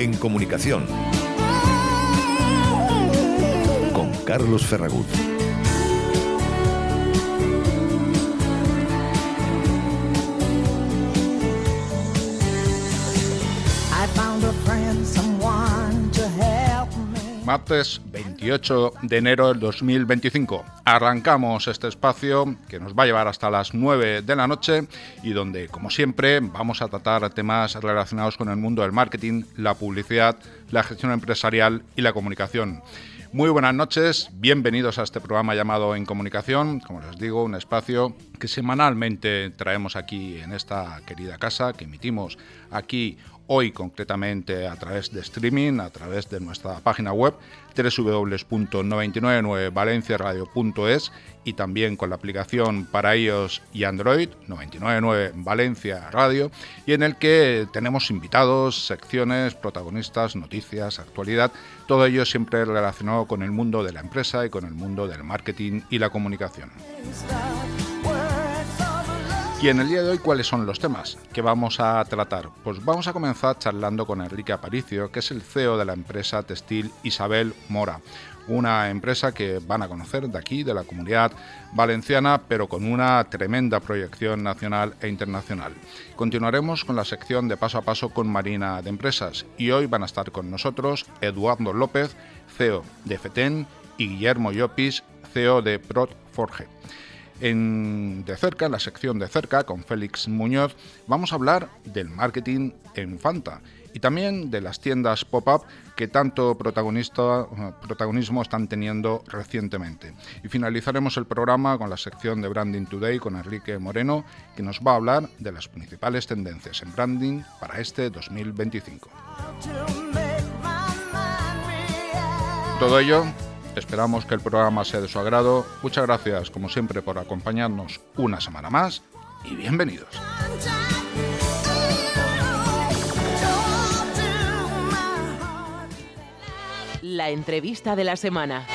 En Comunicación, con Carlos Ferragut. Martes 28 de enero del 2025. Arrancamos este espacio que nos va a llevar hasta las 9 de la noche y donde, como siempre, vamos a tratar temas relacionados con el mundo del marketing, la publicidad, la gestión empresarial y la comunicación. Muy buenas noches, bienvenidos a este programa llamado En Comunicación, como les digo, un espacio que semanalmente traemos aquí en esta querida casa, que emitimos aquí hoy concretamente a través de streaming, a través de nuestra página web www.999valenciaradio.es y también con la aplicación para iOS y Android 999 Valencia Radio, y en el que tenemos invitados, secciones, protagonistas, noticias, actualidad, todo ello siempre relacionado con el mundo de la empresa y con el mundo del marketing y la comunicación. Y en el día de hoy, ¿cuáles son los temas que vamos a tratar? Pues vamos a comenzar charlando con Enrique Aparicio, que es el CEO de la empresa textil Isabel Mora, una empresa que van a conocer de aquí, de la Comunidad Valenciana, pero con una tremenda proyección nacional e internacional. Continuaremos con la sección de Paso a Paso con Marina de Empresas, y hoy van a estar con nosotros Eduardo López, CEO de FETEN, y Guillermo Llopis, CEO de Protforge. De cerca, en la sección de cerca, con Félix Muñoz, vamos a hablar del marketing en Fanta y también de las tiendas pop-up que tanto protagonismo están teniendo recientemente. Y finalizaremos el programa con la sección de Branding Today con Enrique Moreno, que nos va a hablar de las principales tendencias en branding para este 2025. Todo ello, esperamos que el programa sea de su agrado. Muchas gracias, como siempre, por acompañarnos una semana más y bienvenidos. La entrevista de la semana.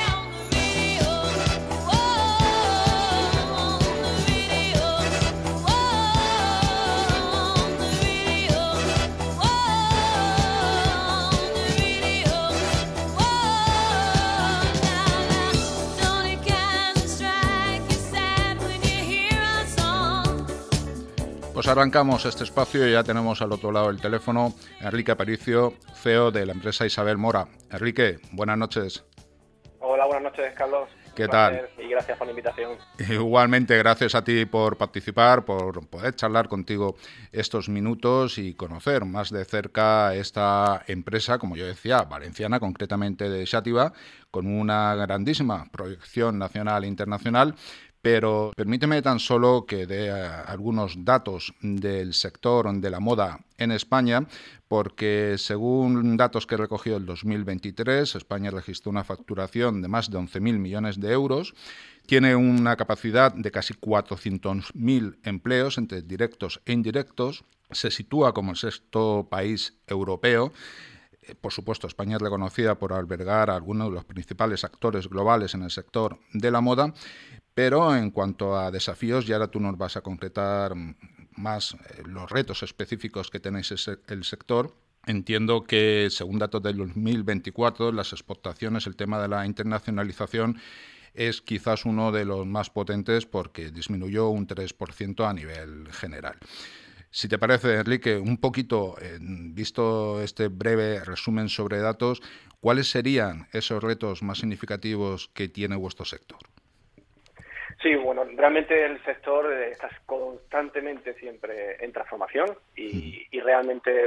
Pues arrancamos este espacio y ya tenemos al otro lado del teléfono a Enrique Aparicio, CEO de la empresa Isabel Mora. Enrique, buenas noches. Hola, buenas noches, Carlos. ¿Qué tal? Y gracias por la invitación. Igualmente, gracias a ti por participar, por poder charlar contigo estos minutos y conocer más de cerca esta empresa, como yo decía, valenciana, concretamente de Xàtiva, con una grandísima proyección nacional e internacional. Pero permíteme tan solo que dé algunos datos del sector de la moda en España, porque según datos que he recogido el 2023, España registró una facturación de más de 11.000 millones de euros, tiene una capacidad de casi 400.000 empleos entre directos e indirectos, se sitúa como el sexto país europeo. Por supuesto, España es reconocida por albergar a algunos de los principales actores globales en el sector de la moda, pero en cuanto a desafíos, y ahora tú nos vas a concretar más los retos específicos que tenéis el sector. Entiendo que, según datos del 2024, las exportaciones, el tema de la internacionalización, es quizás uno de los más potentes porque disminuyó un 3% a nivel general. Si te parece, Enrique, un poquito, visto este breve resumen sobre datos, ¿cuáles serían esos retos más significativos que tiene vuestro sector? Sí, bueno, realmente el sector está constantemente siempre en transformación y realmente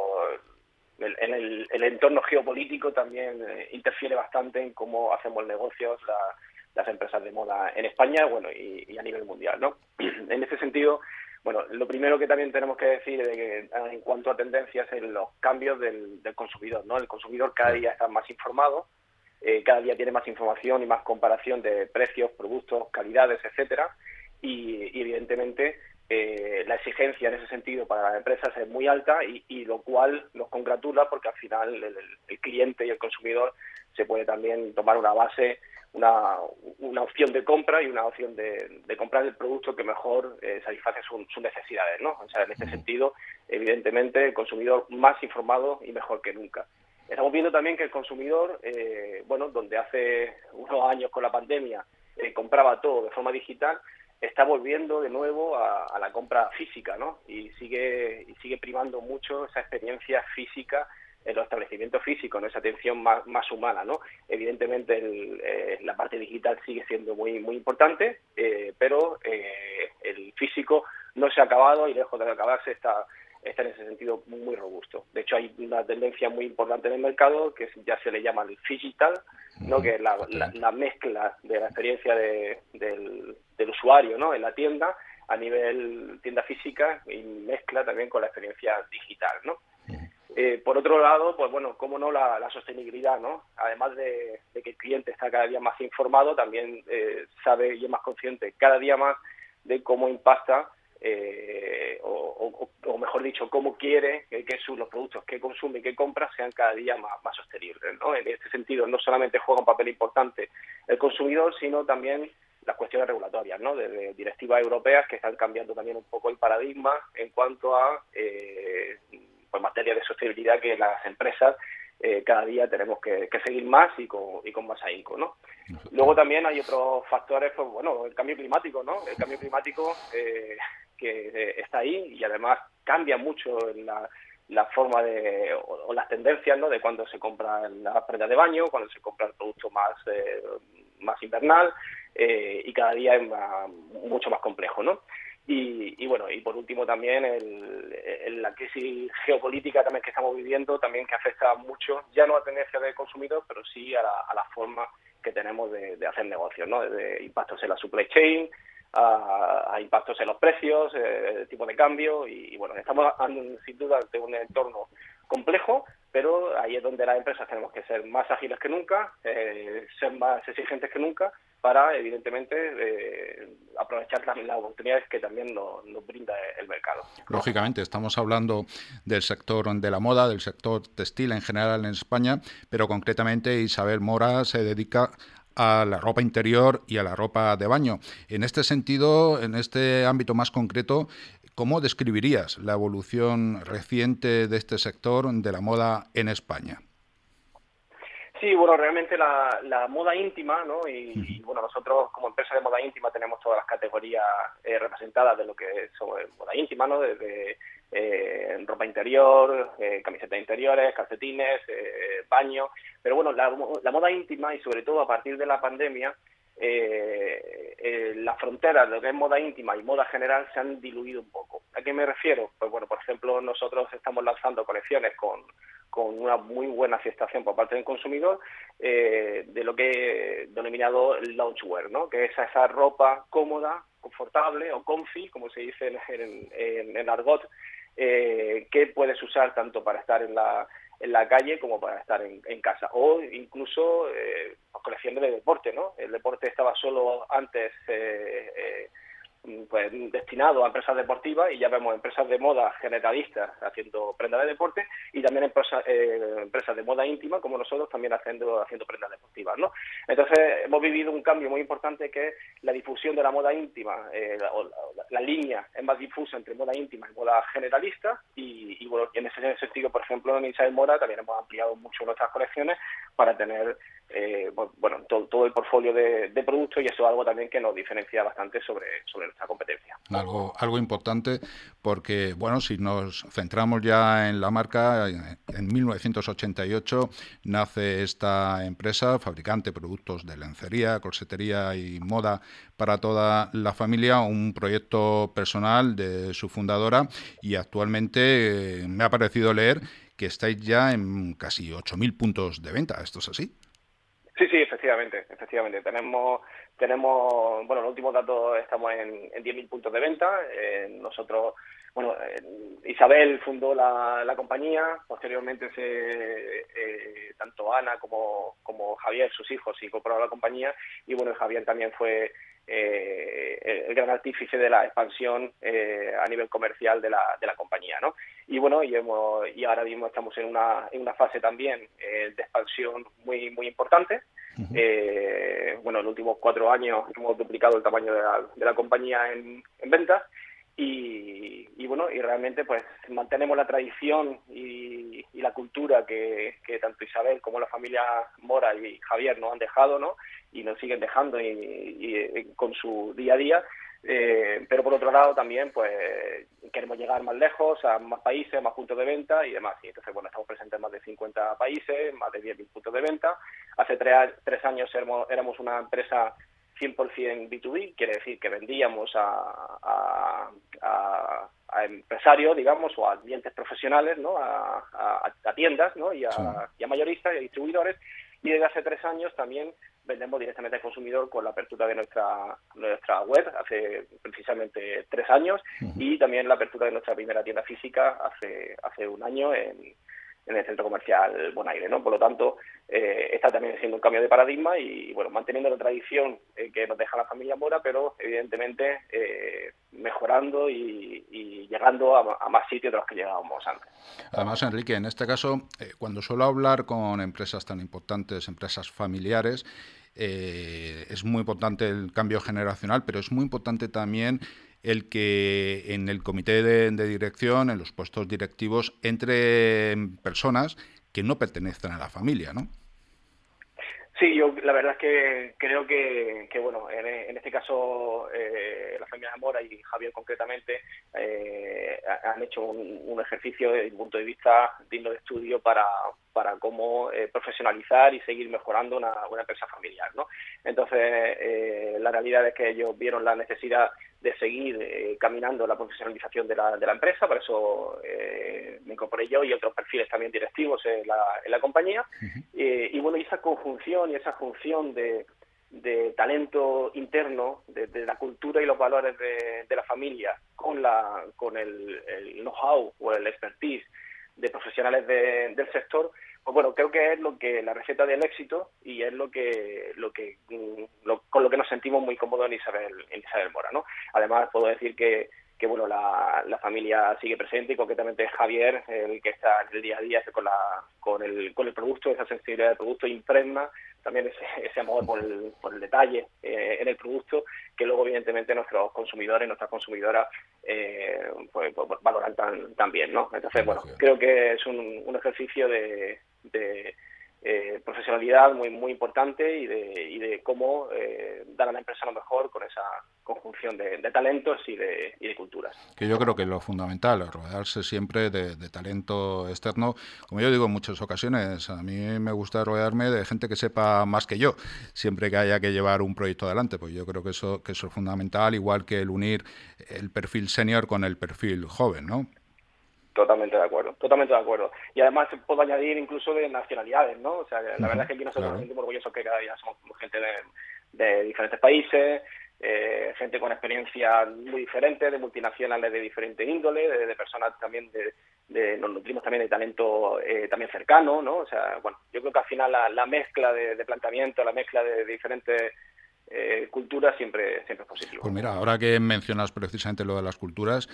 el entorno geopolítico también interfiere bastante en cómo hacemos negocios las empresas de moda en España, bueno, y a nivel mundial, ¿no? En ese sentido, bueno, lo primero que también tenemos que decir en cuanto a tendencias es los cambios del consumidor, ¿no? El consumidor cada día está más informado, cada día tiene más información y más comparación de precios, productos, calidades, etcétera, y evidentemente la exigencia en ese sentido para las empresas es muy alta y lo cual nos congratula porque al final el cliente y el consumidor se puede también tomar una base una opción de compra y una opción de comprar el producto que mejor satisface sus necesidades, ¿no? O sea, en este sentido, evidentemente, el consumidor más informado y mejor que nunca. Estamos viendo también que el consumidor, donde hace unos años con la pandemia compraba todo de forma digital, está volviendo de nuevo a la compra física, ¿no? Y sigue primando mucho esa experiencia física en los establecimientos físicos, ¿no? Esa atención más humana, ¿no? Evidentemente la parte digital sigue siendo muy muy importante, pero el físico no se ha acabado y lejos de acabarse está en ese sentido muy robusto. De hecho, hay una tendencia muy importante en el mercado que ya se le llama el phygital, ¿no? Que es la mezcla de la experiencia del usuario, ¿no? En la tienda a nivel tienda física y mezcla también con la experiencia digital, ¿no? Por otro lado, pues bueno, cómo no la sostenibilidad, ¿no? Además de que el cliente está cada día más informado, también sabe y es más consciente cada día más de cómo impacta o mejor dicho, cómo quiere que los productos que consume y que compra sean cada día más sostenibles, ¿no? En este sentido, no solamente juega un papel importante el consumidor, sino también las cuestiones regulatorias, ¿no? Desde directivas europeas que están cambiando también un poco el paradigma en cuanto a materia de sostenibilidad que las empresas cada día tenemos que seguir más y con más ahínco, ¿no? Luego también hay otros factores, pues bueno, el cambio climático, ¿no? El cambio climático que está ahí y además cambia mucho la forma o las tendencias, ¿no? De cuando se compran las prendas de baño, cuando se compra el producto más invernal y cada día es mucho más complejo, ¿no? Y bueno, y por último también la crisis geopolítica también que estamos viviendo, también que afecta mucho, ya no a la tendencia del consumidor, pero sí a la forma que tenemos de hacer negocios, ¿no? Desde impactos en la supply chain, a impactos en los precios, tipo de cambio, y bueno, estamos sin duda ante un entorno complejo, pero ahí es donde las empresas tenemos que ser más ágiles que nunca, ser más exigentes que nunca, para evidentemente aprovechar las oportunidades que también nos brinda el mercado. Lógicamente, estamos hablando del sector de la moda, del sector textil en general en España, pero concretamente Isabel Mora se dedica a la ropa interior y a la ropa de baño. En este sentido, en este ámbito más concreto, ¿cómo describirías la evolución reciente de este sector de la moda en España? Sí, bueno, realmente la moda íntima, ¿no? Y bueno, nosotros como empresa de moda íntima tenemos todas las categorías representadas de lo que es moda íntima, ¿no? Desde ropa interior, camisetas interiores, calcetines, baño. Pero bueno, la moda íntima y sobre todo a partir de la pandemia, las fronteras de lo que es moda íntima y moda general se han diluido un poco. ¿A qué me refiero? Pues bueno, por ejemplo, nosotros estamos lanzando colecciones con una muy buena aceptación por parte del consumidor de lo que he denominado el loungewear, ¿no? Que es esa ropa cómoda, confortable o comfy, como se dice en el argot, que puedes usar tanto para estar en la calle como para estar en casa, o incluso colecciones de deporte, ¿no? El deporte estaba solo antes pues destinado a empresas deportivas y ya vemos empresas de moda generalistas haciendo prendas de deporte y también empresas de moda íntima como nosotros también haciendo prendas deportivas, ¿no? Entonces hemos vivido un cambio muy importante que es la difusión de la moda íntima, la línea es más difusa entre moda íntima y moda generalista y bueno, en ese sentido, por ejemplo, en Isabel Mora también hemos ampliado mucho nuestras colecciones para tener todo el portfolio de productos y eso es algo también que nos diferencia bastante sobre nuestra competencia. Algo importante porque, bueno, si nos centramos ya en la marca, en 1988 nace esta empresa, fabricante de productos de lencería, corsetería y moda para toda la familia, un proyecto personal de su fundadora y actualmente me ha parecido leer que estáis ya en casi 8.000 puntos de venta. ¿Esto es así? Sí, efectivamente. Tenemos, bueno, los últimos datos estamos en 10.000 puntos de venta. Nosotros, bueno, Isabel fundó la compañía, posteriormente tanto Ana como Javier, sus hijos, se incorporaron a la compañía y bueno, Javier también fue el gran artífice de la expansión a nivel comercial de la compañía, ¿no? y bueno, y ahora mismo estamos en una fase también de expansión muy importante. Bueno, en los últimos 4 años hemos duplicado el tamaño de la compañía en ventas y bueno, y realmente pues mantenemos la tradición y la cultura que tanto Isabel como la familia Mora y Javier nos han dejado, ¿no? Y nos siguen dejando y con su día a día. Pero por otro lado también pues queremos llegar más lejos, a más países, más puntos de venta y demás. Y entonces, bueno, estamos presentes en más de 50 países, más de 10.000 puntos de venta. Hace 3 años éramos una empresa 100% B2B, quiere decir que vendíamos a empresarios, digamos, o a clientes profesionales, ¿no? A tiendas, ¿no? y a mayoristas y a distribuidores. Y desde hace 3 años también vendemos directamente al consumidor con la apertura de nuestra web hace precisamente 3 años y también la apertura de nuestra primera tienda física hace 1 año en el centro comercial Bonaire, ¿no? Por lo tanto, está también siendo un cambio de paradigma y, bueno, manteniendo la tradición que nos deja la familia Mora, pero evidentemente mejorando y llegando a más sitios de los que llegábamos antes. Además, Enrique, en este caso, cuando suelo hablar con empresas tan importantes, empresas familiares, es muy importante el cambio generacional, pero es muy importante también el que en el comité de dirección, en los puestos directivos, entren personas que no pertenecen a la familia, ¿no? Sí, yo la verdad es que creo que bueno, en este caso la familia Mora y Javier concretamente han hecho un ejercicio desde mi punto de vista digno de estudio para cómo profesionalizar y seguir mejorando una empresa familiar, ¿no? Entonces, la realidad es que ellos vieron la necesidad de seguir caminando la profesionalización de la empresa, por eso me incorporé yo y otros perfiles también directivos en la compañía. Y bueno, y esa conjunción y esa función de talento interno, de la cultura y los valores de la familia con el know-how o el expertise de profesionales del sector, pues bueno, creo que es la receta del éxito y es con lo que nos sentimos muy cómodos en Isabel Mora, ¿no? Además, puedo decir que bueno, la familia sigue presente y concretamente Javier, el que está en el día a día con el producto, esa sensibilidad del producto, impregna también ese amor por el detalle en el producto, que luego evidentemente nuestros consumidores, nuestras consumidoras pues valoran también, ¿no? Entonces, bueno, creo que es un ejercicio de profesionalidad muy importante y de cómo dar a la empresa lo mejor con esa conjunción de talentos y de culturas. Que yo creo que lo fundamental es rodearse siempre de talento externo. Como yo digo en muchas ocasiones, a mí me gusta rodearme de gente que sepa más que yo, siempre que haya que llevar un proyecto adelante. Pues yo creo que eso es fundamental, igual que el unir el perfil senior con el perfil joven, ¿no? Totalmente de acuerdo. Y además puedo añadir incluso de nacionalidades, ¿no? O sea, la verdad es que aquí nosotros nos sentimos orgullosos que cada día somos gente de diferentes países, gente con experiencias muy diferentes, de multinacionales de diferente índole, de personas también nos nutrimos también de talento también cercano, ¿no? O sea, bueno, yo creo que al final la mezcla de planteamiento, la mezcla de diferentes cultura siempre es positivo. Pues mira, ahora que mencionas precisamente lo de las culturas,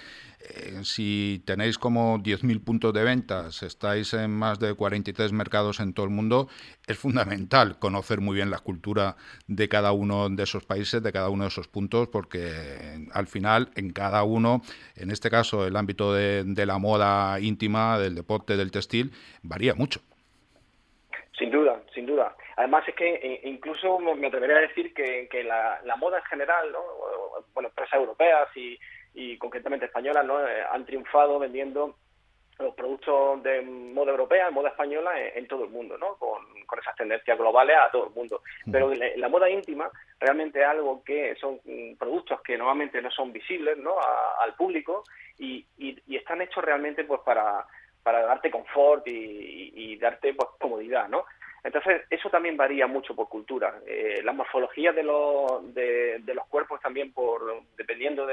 si tenéis como 10.000 puntos de ventas, estáis en más de 43 mercados en todo el mundo, es fundamental conocer muy bien la cultura de cada uno de esos países, de cada uno de esos puntos, porque al final en cada uno, en este caso el ámbito de la moda íntima, del deporte, del textil, varía mucho. Sin duda. Además es que incluso me atrevería a decir que la moda en general, ¿no? Bueno, empresas europeas y concretamente españolas, ¿no? Han triunfado vendiendo los productos de moda europea, moda española en todo el mundo, ¿no? Con esas tendencias globales a todo el mundo. Pero la moda íntima realmente es algo que son productos que normalmente no son visibles, ¿no? Al público y están hechos realmente pues para darte confort y darte pues comodidad, ¿no? Entonces, eso también varía mucho por cultura. Las morfologías de los cuerpos también, dependiendo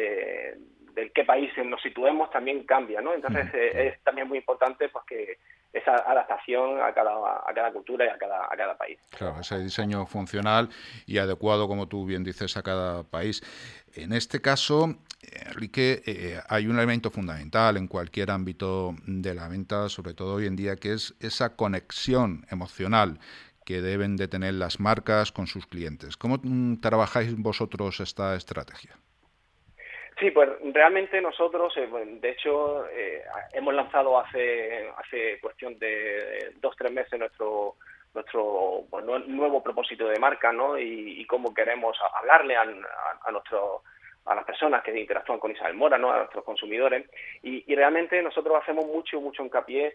de qué país nos situemos, también cambia, ¿no? Entonces, es también muy importante pues que esa adaptación a cada cultura y a cada país. Claro, ese diseño funcional y adecuado, como tú bien dices, a cada país. En este caso, Enrique, hay un elemento fundamental en cualquier ámbito de la venta, sobre todo hoy en día, que es esa conexión emocional que deben de tener las marcas con sus clientes. ¿Cómo trabajáis vosotros esta estrategia? Sí, pues realmente nosotros, de hecho, hemos lanzado hace cuestión de 2-3 meses nuestro nuevo propósito de marca, ¿no? Y cómo queremos hablarle a las personas que interactúan con Isabel Mora, ¿no? A nuestros consumidores, y realmente nosotros hacemos mucho hincapié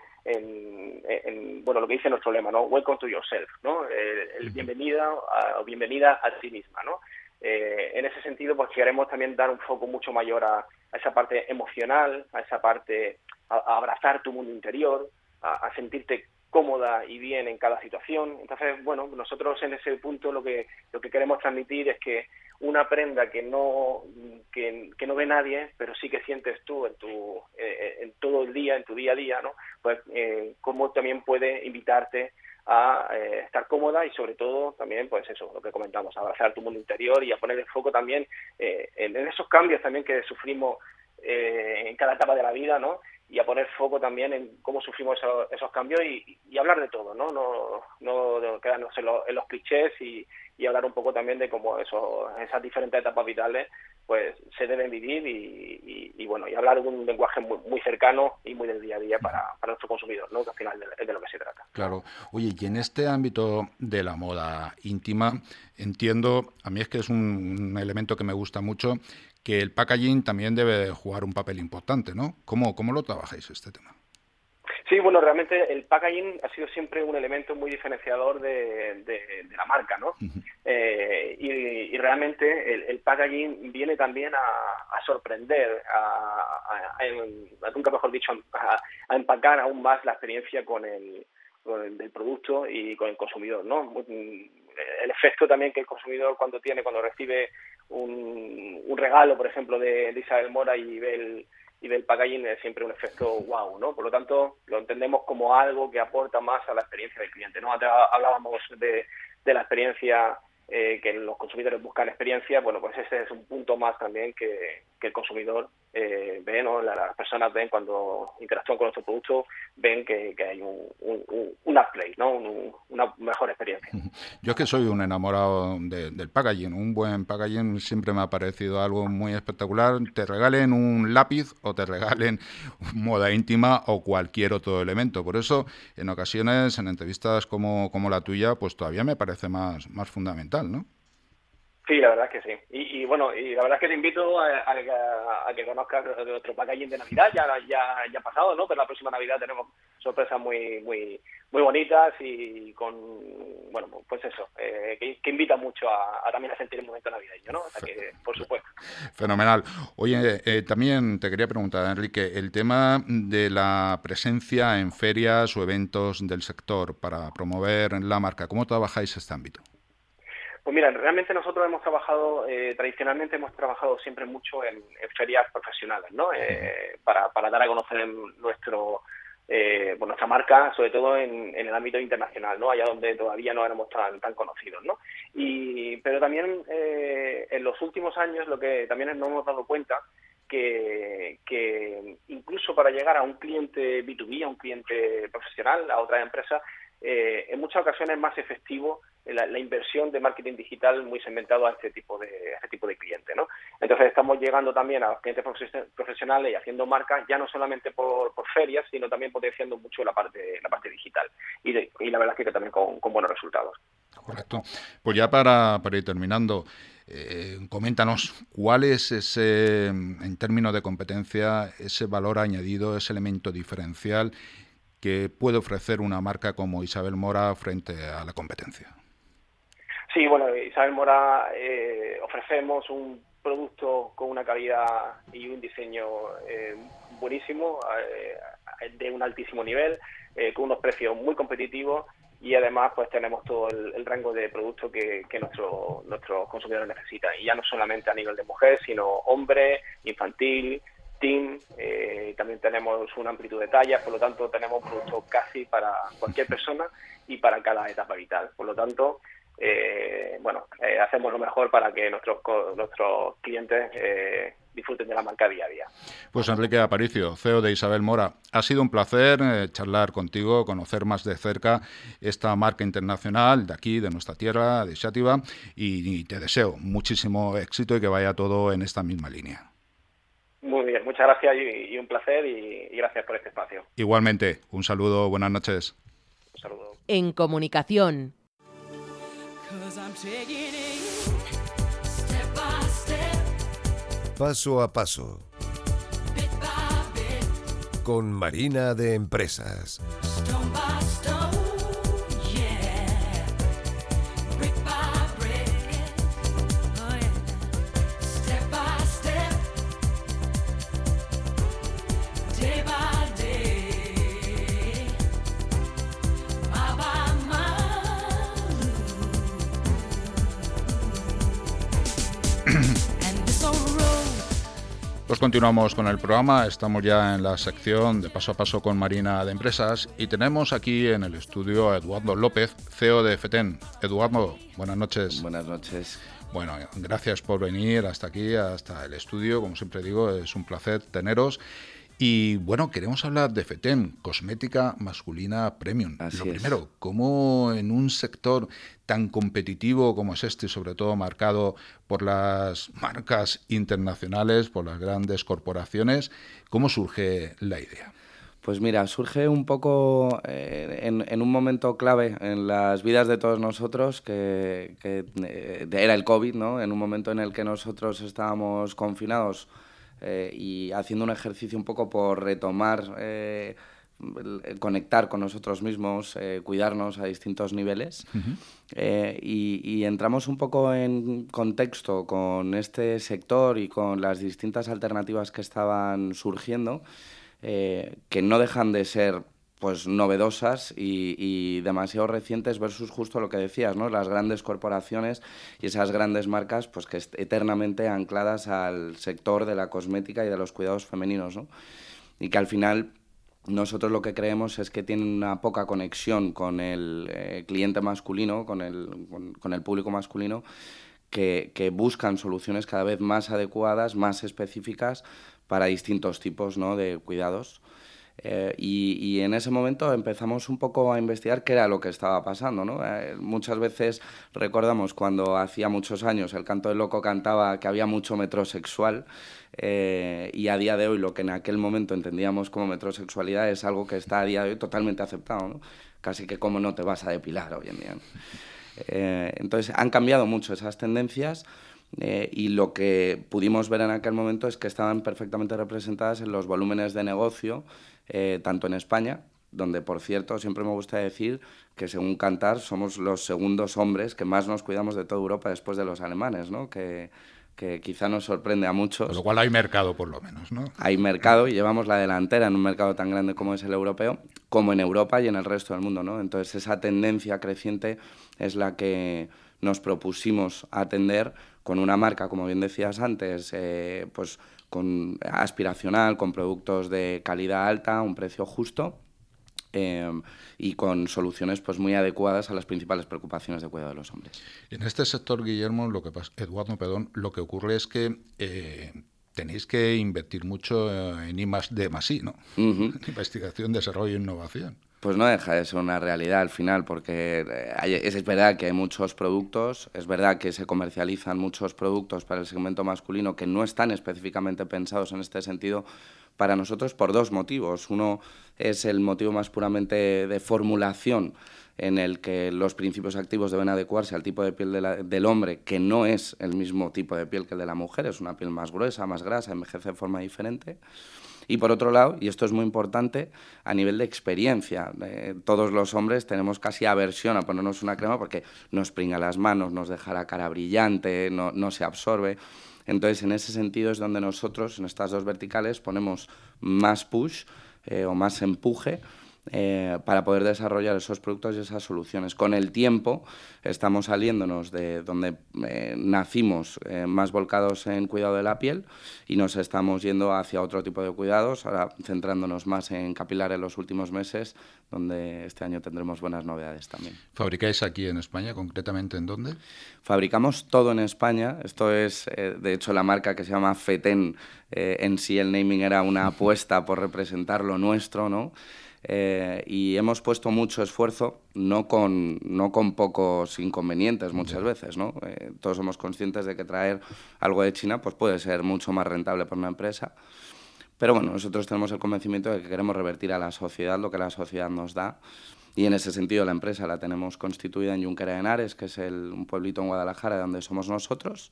en lo que dice nuestro lema, ¿no? Welcome to yourself, ¿no? El bienvenida a ti misma, ¿no? En ese sentido, pues queremos también dar un foco mucho mayor a esa parte emocional, a esa parte, a abrazar tu mundo interior, a sentirte cómoda y bien en cada situación. Entonces, bueno, nosotros en ese punto lo que queremos transmitir es que una prenda que no ve nadie, pero sí que sientes tú en todo el día, en tu día a día, ¿no? Pues cómo también puede invitarte a estar cómoda y sobre todo también, pues eso, lo que comentamos, abrazar tu mundo interior y a poner el foco también en esos cambios también que sufrimos en cada etapa de la vida, ¿no? Y a poner foco también en cómo sufrimos esos cambios y hablar de todo, ¿no? No quedarnos en los clichés y hablar un poco también de cómo esas diferentes etapas vitales pues se deben vivir y bueno, y hablar de un lenguaje muy cercano y muy del día a día para nuestro consumidor, ¿no? Que al final es de lo que se trata. Claro. Oye, y en este ámbito de la moda íntima, entiendo, a mí es que es un elemento que me gusta mucho, que el packaging también debe jugar un papel importante, ¿no? ¿Cómo lo trabajáis este tema? Sí, bueno, realmente el packaging ha sido siempre un elemento muy diferenciador de la marca, ¿no? Y realmente el packaging viene también a sorprender, nunca mejor dicho, a empacar aún más la experiencia con el producto y con el consumidor, ¿no? El efecto también que el consumidor cuando recibe un regalo, por ejemplo, de Isabel Mora y ve el packaging es siempre un efecto wow, ¿no? Por lo tanto, lo entendemos como algo que aporta más a la experiencia del cliente, ¿no? Antes hablábamos de la experiencia, que los consumidores buscan experiencia, bueno, pues ese es un punto más también que el consumidor ve, ¿no? Las personas ven cuando interactúan con nuestro producto, ven que hay un upgrade, ¿no? Una mejor experiencia. Yo es que soy un enamorado del packaging. Un buen packaging siempre me ha parecido algo muy espectacular. Te regalen un lápiz o te regalen moda íntima o cualquier otro elemento. Por eso, en ocasiones, en entrevistas como la tuya, pues todavía me parece más fundamental, ¿no? Sí, la verdad es que sí. Y bueno, y la verdad es que te invito a que conozcas nuestro packaging de Navidad. Ya ha pasado, ¿no? Pero la próxima Navidad tenemos sorpresas muy bonitas y con, bueno, pues eso, que invita mucho a también a sentir el momento navideño, ¿no? O sea que, por supuesto. Fenomenal. Oye, también te quería preguntar, Enrique, el tema de la presencia en ferias o eventos del sector para promover la marca, ¿cómo trabajáis este ámbito? Pues mira, realmente nosotros hemos trabajado, tradicionalmente hemos trabajado siempre mucho en ferias profesionales, ¿no? Para dar a conocer nuestra marca, sobre todo en el ámbito internacional, ¿no? Allá donde todavía no éramos tan conocidos, ¿no? Pero también en los últimos años lo que también nos hemos dado cuenta que incluso para llegar a un cliente B2B, a un cliente profesional, a otra empresa, en muchas ocasiones es más efectivo la inversión de marketing digital muy segmentado a este tipo de cliente, ¿no? Entonces estamos llegando también a los clientes profesionales y haciendo marcas ya no solamente por ferias, sino también potenciando mucho la parte digital y la verdad es que también con buenos resultados. Correcto. Pues ya para ir terminando, coméntanos cuál es ese, en términos de competencia, ese valor añadido, ese elemento diferencial que puede ofrecer una marca como Isabel Mora frente a la competencia. Sí, bueno, Isabel Mora ofrecemos un producto con una calidad y un diseño buenísimo, de un altísimo nivel, con unos precios muy competitivos y además pues tenemos todo el rango de productos que nuestros consumidores necesitan. Y ya no solamente a nivel de mujer, sino hombre, infantil, teen, también tenemos una amplitud de tallas, por lo tanto tenemos productos casi para cualquier persona y para cada etapa vital. Por lo tanto, hacemos lo mejor para que nuestros clientes disfruten de la marca día a día. Pues Enrique Aparicio, CEO de Isabel Mora, ha sido un placer charlar contigo, conocer más de cerca esta marca internacional de aquí, de nuestra tierra, de Xàtiva, y te deseo muchísimo éxito y que vaya todo en esta misma línea. Muy bien, muchas gracias y un placer y gracias por este espacio. Igualmente, un saludo, buenas noches. Un saludo. En comunicación. Paso a paso. Con Marina de Empresas. Pues continuamos con el programa, estamos ya en la sección de Paso a Paso con Marina de Empresas y tenemos aquí en el estudio a Eduardo López, CEO de FETEN. Eduardo, buenas noches. Buenas noches. Bueno, gracias por venir hasta aquí, hasta el estudio, como siempre digo, es un placer teneros. Y bueno, queremos hablar de FETEN, cosmética masculina premium. Así Lo es. primero, ¿cómo en un sector tan competitivo como es este, sobre todo marcado por las marcas internacionales, por las grandes corporaciones, cómo surge la idea? Pues mira, surge un poco en un momento clave en las vidas de todos nosotros, que era el COVID, ¿no? En un momento en el que nosotros estábamos confinados y haciendo un ejercicio un poco por retomar, conectar con nosotros mismos, cuidarnos a distintos niveles. Uh-huh. Y entramos un poco en contexto con este sector y con las distintas alternativas que estaban surgiendo, que no dejan de ser pues novedosas y demasiado recientes versus justo lo que decías, ¿no? Las grandes corporaciones y esas grandes marcas pues que eternamente ancladas al sector de la cosmética y de los cuidados femeninos, ¿no? Y que al final nosotros lo que creemos es que tienen una poca conexión con el cliente masculino, con el público masculino, que buscan soluciones cada vez más adecuadas, más específicas para distintos tipos, ¿no? de cuidados. Y en ese momento empezamos un poco a investigar qué era lo que estaba pasando, ¿no? Muchas veces recordamos cuando hacía muchos años el Canto del Loco cantaba que había mucho metrosexual, y a día de hoy lo que en aquel momento entendíamos como metrosexualidad es algo que está a día de hoy totalmente aceptado, ¿no? Casi que cómo no te vas a depilar hoy en día, ¿no? Entonces han cambiado mucho esas tendencias. Y lo que pudimos ver en aquel momento es que estaban perfectamente representadas en los volúmenes de negocio, tanto en España, donde, por cierto, siempre me gusta decir que, según Kantar, somos los segundos hombres que más nos cuidamos de toda Europa después de los alemanes, ¿no? Que quizá nos sorprende a muchos. Con lo cual hay mercado, por lo menos, ¿no? Hay mercado y llevamos la delantera en un mercado tan grande como es el europeo, como en Europa y en el resto del mundo, ¿no? Entonces, esa tendencia creciente es la que nos propusimos atender con una marca, como bien decías antes, pues con aspiracional, con productos de calidad alta, un precio justo, y con soluciones pues muy adecuadas a las principales preocupaciones de cuidado de los hombres. En este sector, Guillermo, Eduardo, lo que ocurre es que tenéis que invertir mucho en I+D+I, ¿no? Uh-huh. Investigación, desarrollo e innovación. Pues no deja de ser una realidad al final, porque es verdad que hay muchos productos, es verdad que se comercializan muchos productos para el segmento masculino que no están específicamente pensados en este sentido para nosotros por dos motivos. Uno es el motivo más puramente de formulación, en el que los principios activos deben adecuarse al tipo de piel del hombre, que no es el mismo tipo de piel que el de la mujer, es una piel más gruesa, más grasa, envejece de forma diferente. Y por otro lado, y esto es muy importante, a nivel de experiencia, todos los hombres tenemos casi aversión a ponernos una crema porque nos pringa las manos, nos deja la cara brillante, no se absorbe. Entonces, en ese sentido es donde nosotros, en estas dos verticales, ponemos más push o más empuje para poder desarrollar esos productos y esas soluciones. Con el tiempo estamos saliéndonos de donde nacimos más volcados en cuidado de la piel y nos estamos yendo hacia otro tipo de cuidados, ahora centrándonos más en capilar en los últimos meses, donde este año tendremos buenas novedades también. ¿Fabricáis aquí en España? ¿Concretamente en dónde? Fabricamos todo en España. Esto es, de hecho, la marca que se llama FETEN. En sí el naming era una apuesta por representar lo nuestro, ¿no? Y hemos puesto mucho esfuerzo, no con pocos inconvenientes muchas veces, ¿no? Todos somos conscientes de que traer algo de China pues puede ser mucho más rentable para una empresa. Pero bueno, nosotros tenemos el convencimiento de que queremos revertir a la sociedad lo que la sociedad nos da. Y en ese sentido la empresa la tenemos constituida en Junquera de Henares, que es un pueblito en Guadalajara donde somos nosotros,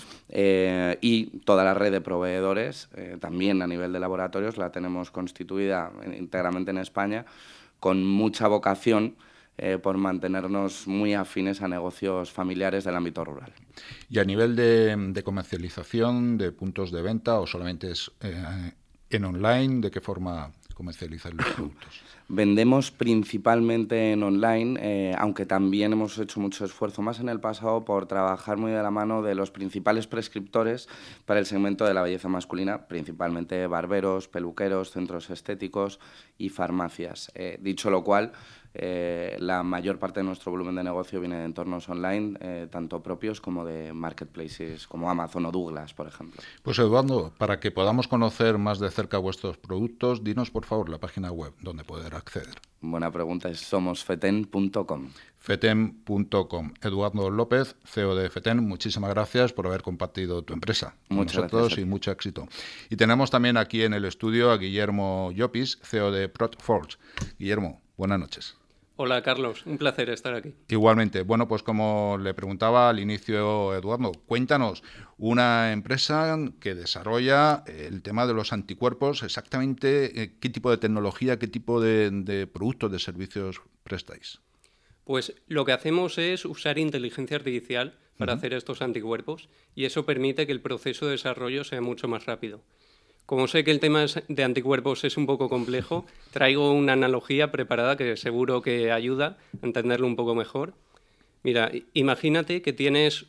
y toda la red de proveedores, también a nivel de laboratorios, la tenemos constituida íntegramente en España, con mucha vocación por mantenernos muy afines a negocios familiares del ámbito rural. Y a nivel de comercialización, de puntos de venta, ¿o solamente es en online? ¿De qué forma comercializan los productos? Vendemos principalmente en online, aunque también hemos hecho mucho esfuerzo más en el pasado por trabajar muy de la mano de los principales prescriptores para el segmento de la belleza masculina, principalmente barberos, peluqueros, centros estéticos y farmacias. Dicho lo cual, la mayor parte de nuestro volumen de negocio viene de entornos online, tanto propios como de marketplaces como Amazon o Douglas, por ejemplo. Pues Eduardo, para que podamos conocer más de cerca vuestros productos, dinos por favor la página web donde poder acceder. Buena pregunta, es somosfeten.com. Feten.com. Eduardo López, CEO de Feten, muchísimas gracias por haber compartido tu empresa con nosotros y mucho éxito. Y tenemos también aquí en el estudio a Guillermo Llopis, CEO de Protforge. Guillermo, buenas noches. Hola Carlos, un placer estar aquí. Igualmente. Bueno, pues como le preguntaba al inicio Eduardo, cuéntanos, una empresa que desarrolla el tema de los anticuerpos, exactamente qué tipo de tecnología, qué tipo de productos, de servicios prestáis. Pues lo que hacemos es usar inteligencia artificial para hacer estos anticuerpos y eso permite que el proceso de desarrollo sea mucho más rápido. Como sé que el tema de anticuerpos es un poco complejo, traigo una analogía preparada que seguro que ayuda a entenderlo un poco mejor. Mira, imagínate que tienes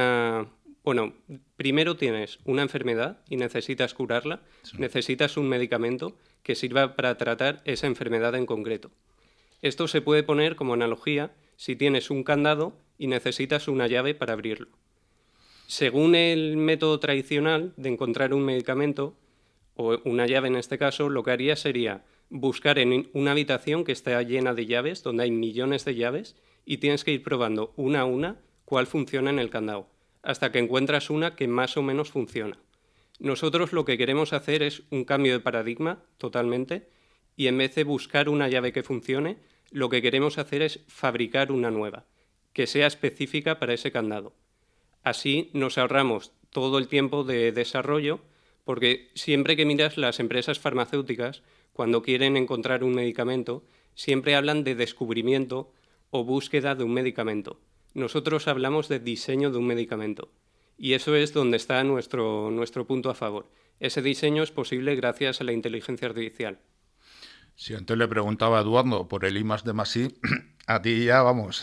primero tienes una enfermedad y necesitas curarla, necesitas un medicamento que sirva para tratar esa enfermedad en concreto. Esto se puede poner como analogía si tienes un candado y necesitas una llave para abrirlo. Según el método tradicional de encontrar un medicamento, o una llave en este caso, lo que haría sería buscar en una habitación que está llena de llaves, donde hay millones de llaves, y tienes que ir probando una a una cuál funciona en el candado, hasta que encuentras una que más o menos funciona. Nosotros lo que queremos hacer es un cambio de paradigma totalmente, y en vez de buscar una llave que funcione, lo que queremos hacer es fabricar una nueva, que sea específica para ese candado. Así nos ahorramos todo el tiempo de desarrollo, porque siempre que miras las empresas farmacéuticas, cuando quieren encontrar un medicamento, siempre hablan de descubrimiento o búsqueda de un medicamento. Nosotros hablamos de diseño de un medicamento. Y eso es donde está nuestro punto a favor. Ese diseño es posible gracias a la inteligencia artificial. Si antes le preguntaba a Eduardo por el I+D+I, a ti ya, vamos,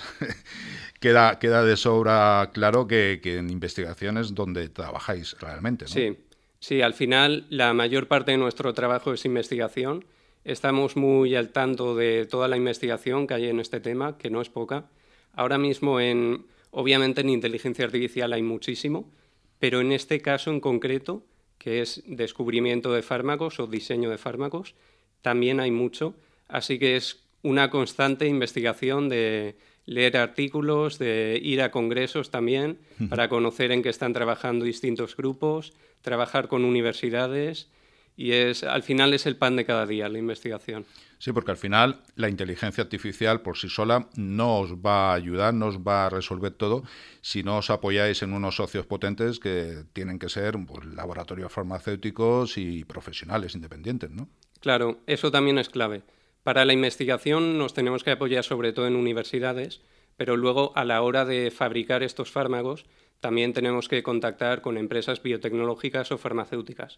queda de sobra claro que en investigaciones donde trabajáis realmente, ¿no? Sí, al final la mayor parte de nuestro trabajo es investigación. Estamos muy al tanto de toda la investigación que hay en este tema, que no es poca. Ahora mismo, obviamente en inteligencia artificial hay muchísimo, pero en este caso en concreto, que es descubrimiento de fármacos o diseño de fármacos, también hay mucho. Así que es una constante investigación de leer artículos, de ir a congresos también para conocer en qué están trabajando distintos grupos, trabajar con universidades y al final es el pan de cada día, la investigación. Sí, porque al final la inteligencia artificial por sí sola no os va a ayudar, no os va a resolver todo si no os apoyáis en unos socios potentes que tienen que ser pues, laboratorios farmacéuticos y profesionales independientes, ¿no? Claro, eso también es clave. Para la investigación nos tenemos que apoyar sobre todo en universidades, pero luego a la hora de fabricar estos fármacos también tenemos que contactar con empresas biotecnológicas o farmacéuticas,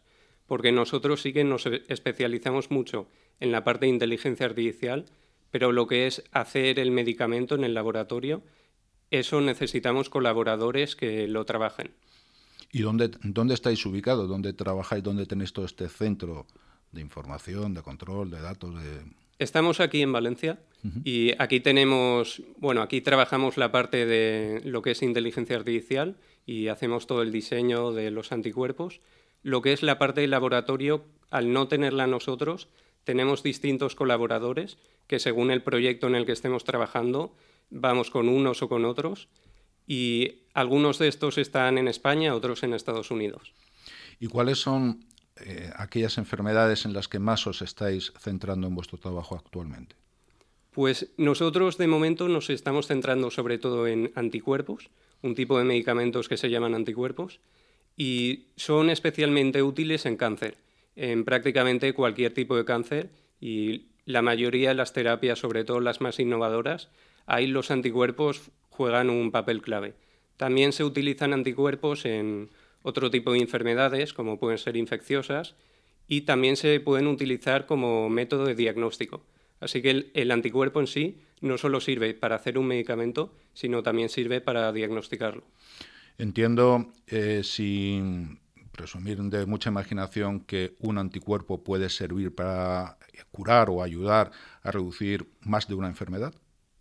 porque nosotros sí que nos especializamos mucho en la parte de inteligencia artificial, pero lo que es hacer el medicamento en el laboratorio, eso necesitamos colaboradores que lo trabajen. ¿Y dónde estáis ubicados? ¿Dónde trabajáis? ¿Dónde tenéis todo este centro de información, de control, de datos? Estamos aquí en Valencia y aquí aquí trabajamos la parte de lo que es inteligencia artificial y hacemos todo el diseño de los anticuerpos. Lo que es la parte del laboratorio, al no tenerla nosotros, tenemos distintos colaboradores que según el proyecto en el que estemos trabajando, vamos con unos o con otros, y algunos de estos están en España, otros en Estados Unidos. ¿Y cuáles son aquellas enfermedades en las que más os estáis centrando en vuestro trabajo actualmente? Pues nosotros de momento nos estamos centrando sobre todo en anticuerpos, un tipo de medicamentos que se llaman anticuerpos, y son especialmente útiles en cáncer, en prácticamente cualquier tipo de cáncer, y la mayoría de las terapias, sobre todo las más innovadoras, ahí los anticuerpos juegan un papel clave. También se utilizan anticuerpos en otro tipo de enfermedades, como pueden ser infecciosas, y también se pueden utilizar como método de diagnóstico. Así que el anticuerpo en sí no solo sirve para hacer un medicamento, sino también sirve para diagnosticarlo. Entiendo, sin presumir de mucha imaginación, que un anticuerpo puede servir para curar o ayudar a reducir más de una enfermedad.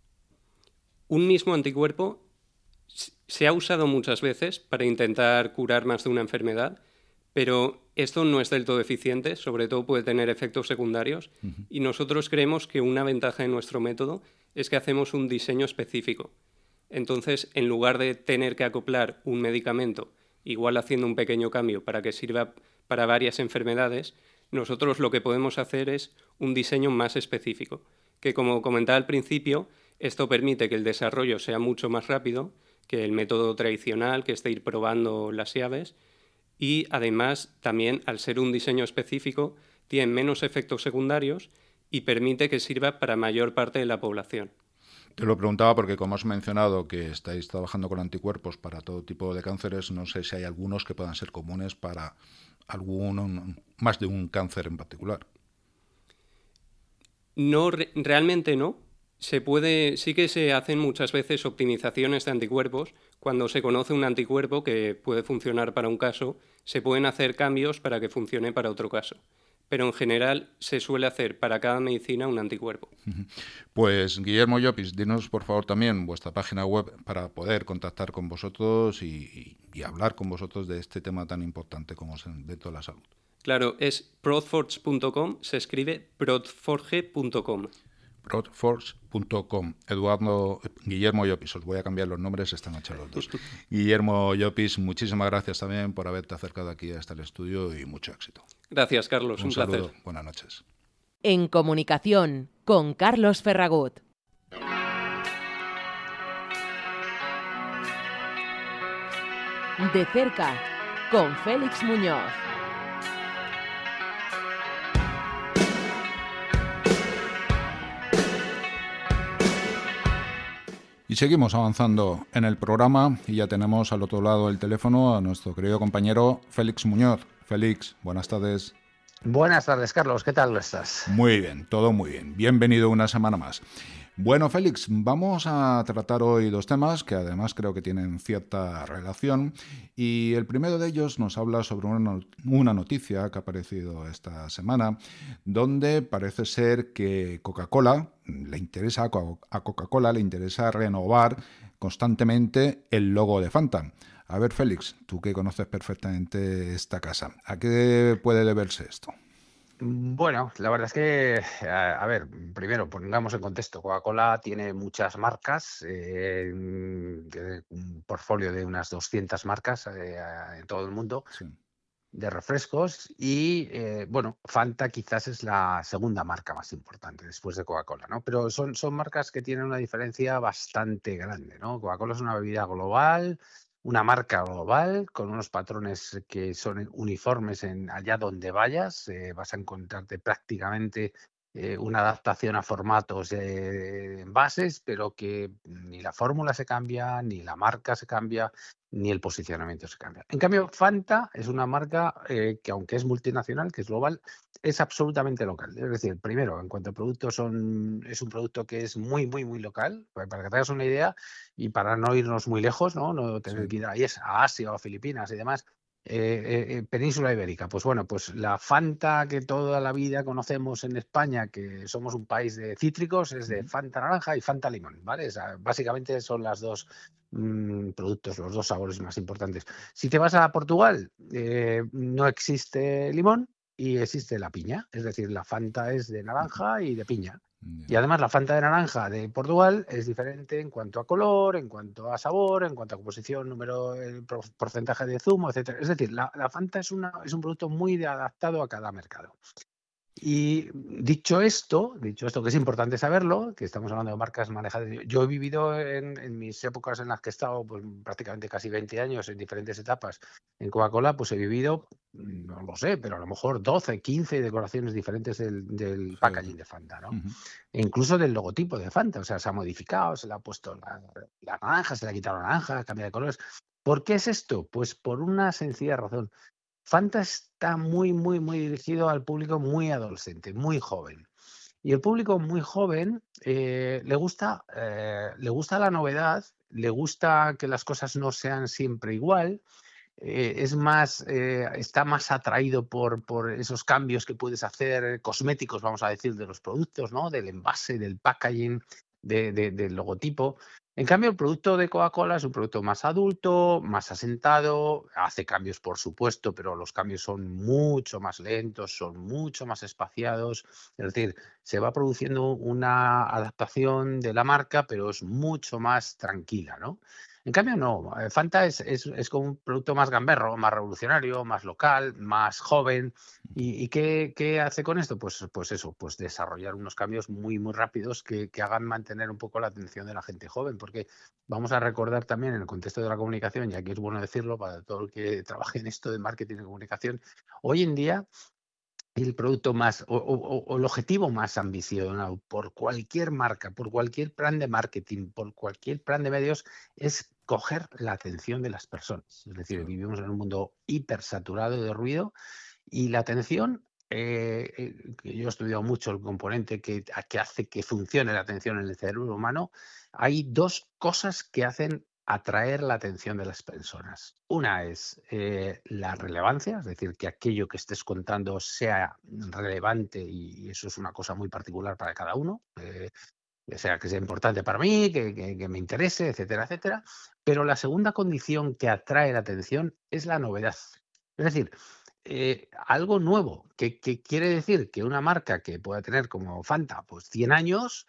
Un mismo anticuerpo se ha usado muchas veces para intentar curar más de una enfermedad, pero esto no es del todo eficiente, sobre todo puede tener efectos secundarios, y nosotros creemos que una ventaja de nuestro método es que hacemos un diseño específico. Entonces, en lugar de tener que acoplar un medicamento, igual haciendo un pequeño cambio para que sirva para varias enfermedades, nosotros lo que podemos hacer es un diseño más específico, que como comentaba al principio, esto permite que el desarrollo sea mucho más rápido que el método tradicional, que es de ir probando las llaves, y además también al ser un diseño específico tiene menos efectos secundarios y permite que sirva para mayor parte de la población. Te lo preguntaba porque, como has mencionado, que estáis trabajando con anticuerpos para todo tipo de cánceres, no sé si hay algunos que puedan ser comunes para más de un cáncer en particular. No, realmente no. Sí que se hacen muchas veces optimizaciones de anticuerpos. Cuando se conoce un anticuerpo que puede funcionar para un caso, se pueden hacer cambios para que funcione para otro caso. Pero en general se suele hacer para cada medicina un anticuerpo. Pues Guillermo Llopis, dinos por favor también vuestra página web para poder contactar con vosotros y hablar con vosotros de este tema tan importante como es dentro de la salud. Claro, es prodforge.com, se escribe prodforge.com. prodforge.com. Guillermo Llopis, os voy a cambiar los nombres esta noche a los dos. Guillermo Llopis, muchísimas gracias también por haberte acercado aquí hasta el estudio y mucho éxito. Gracias, Carlos, un placer. Saludo, buenas noches. En comunicación con Carlos Ferragut. De cerca con Félix Muñoz. Y seguimos avanzando en el programa y ya tenemos al otro lado del teléfono a nuestro querido compañero Félix Muñoz. Félix, buenas tardes. Buenas tardes, Carlos. ¿Qué tal estás? Muy bien, todo muy bien. Bienvenido una semana más. Bueno, Félix, vamos a tratar hoy dos temas que además creo que tienen cierta relación y el primero de ellos nos habla sobre una noticia que ha aparecido esta semana donde parece ser que a Coca-Cola le interesa renovar constantemente el logo de Fanta. A ver, Félix, tú que conoces perfectamente esta casa, ¿a qué puede deberse esto? Bueno, la verdad es que, a ver, primero pongamos en contexto, Coca-Cola tiene muchas marcas, tiene un portfolio de unas 200 marcas en todo el mundo, Sí. de refrescos y, bueno, Fanta quizás es la segunda marca más importante después de Coca-Cola, ¿no? Pero son marcas que tienen una diferencia bastante grande, ¿no? Coca-Cola es una bebida global, una marca global, con unos patrones que son uniformes allá donde vayas. Vas a encontrarte prácticamente una adaptación a formatos de envases, pero que ni la fórmula se cambia, ni la marca se cambia, ni el posicionamiento se cambia. En cambio, Fanta es una marca que, aunque es multinacional, que es global, es absolutamente local. Es decir, primero, en cuanto a productos, es un producto que es muy, muy, muy local. Para que te hagas una idea y para no irnos muy lejos, no tener que ir ahí a Asia o a Filipinas y demás. Península Ibérica, pues bueno, pues la Fanta que toda la vida conocemos en España, que somos un país de cítricos, es de Fanta naranja y Fanta limón, ¿vale? O sea, básicamente son las dos productos, los dos sabores más importantes. Si te vas a Portugal, no existe limón y existe la piña, es decir, la Fanta es de naranja y de piña. Y además la Fanta de naranja de Portugal es diferente en cuanto a color, en cuanto a sabor, en cuanto a composición, número, porcentaje de zumo, etcétera. Es decir, la Fanta es un producto muy adaptado a cada mercado. Y dicho esto, que es importante saberlo, que estamos hablando de marcas manejadas. Yo he vivido en mis épocas en las que he estado pues, prácticamente casi 20 años en diferentes etapas en Coca-Cola, pues he vivido, no lo sé, pero a lo mejor 12, 15 decoraciones diferentes del packaging de Fanta, ¿no? E incluso del logotipo de Fanta. O sea, se ha modificado, se le ha puesto la naranja, se le ha quitado la naranja, cambia de colores. ¿Por qué es esto? Pues por una sencilla razón. Fanta está muy, muy, muy dirigido al público muy adolescente, muy joven. Y el público muy joven le gusta la novedad, le gusta que las cosas no sean siempre igual, está más atraído por esos cambios que puedes hacer, cosméticos, vamos a decir, de los productos, ¿no? Del envase, del packaging, del logotipo. En cambio, el producto de Coca-Cola es un producto más adulto, más asentado, hace cambios, por supuesto, pero los cambios son mucho más lentos, son mucho más espaciados. Es decir, se va produciendo una adaptación de la marca, pero es mucho más tranquila, ¿no? En cambio, no. Fanta es como un producto más gamberro, más revolucionario, más local, más joven. ¿Y qué hace con esto? Pues eso, pues desarrollar unos cambios muy, muy rápidos que hagan mantener un poco la atención de la gente joven. Porque vamos a recordar también en el contexto de la comunicación, y aquí es bueno decirlo para todo el que trabaje en esto de marketing y comunicación, hoy en día el producto más o el objetivo más ambicioso por cualquier marca, por cualquier plan de marketing, por cualquier plan de medios, es coger la atención de las personas. Es decir, vivimos en un mundo hipersaturado de ruido y la atención, que yo he estudiado mucho el componente que hace que funcione la atención en el cerebro humano, hay dos cosas que hacen atraer la atención de las personas. Una es la relevancia, es decir, que aquello que estés contando sea relevante y eso es una cosa muy particular para cada uno, que sea importante para mí, que me interese, etcétera, etcétera. Pero la segunda condición que atrae la atención es la novedad. Es decir, algo nuevo, que quiere decir que una marca que pueda tener como Fanta pues 100 años,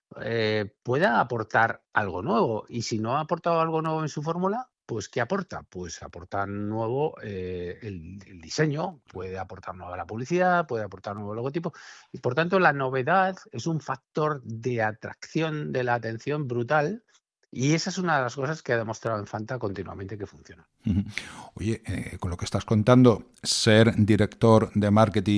pueda aportar algo nuevo. Y si no ha aportado algo nuevo en su fórmula, pues ¿qué aporta? Pues aporta nuevo el diseño, puede aportar nueva la publicidad, puede aportar nuevo logotipo. Y por tanto, la novedad es un factor de atracción de la atención brutal. Y esa es una de las cosas que ha demostrado en Fanta continuamente que funciona. Oye, con lo que estás contando, ser director de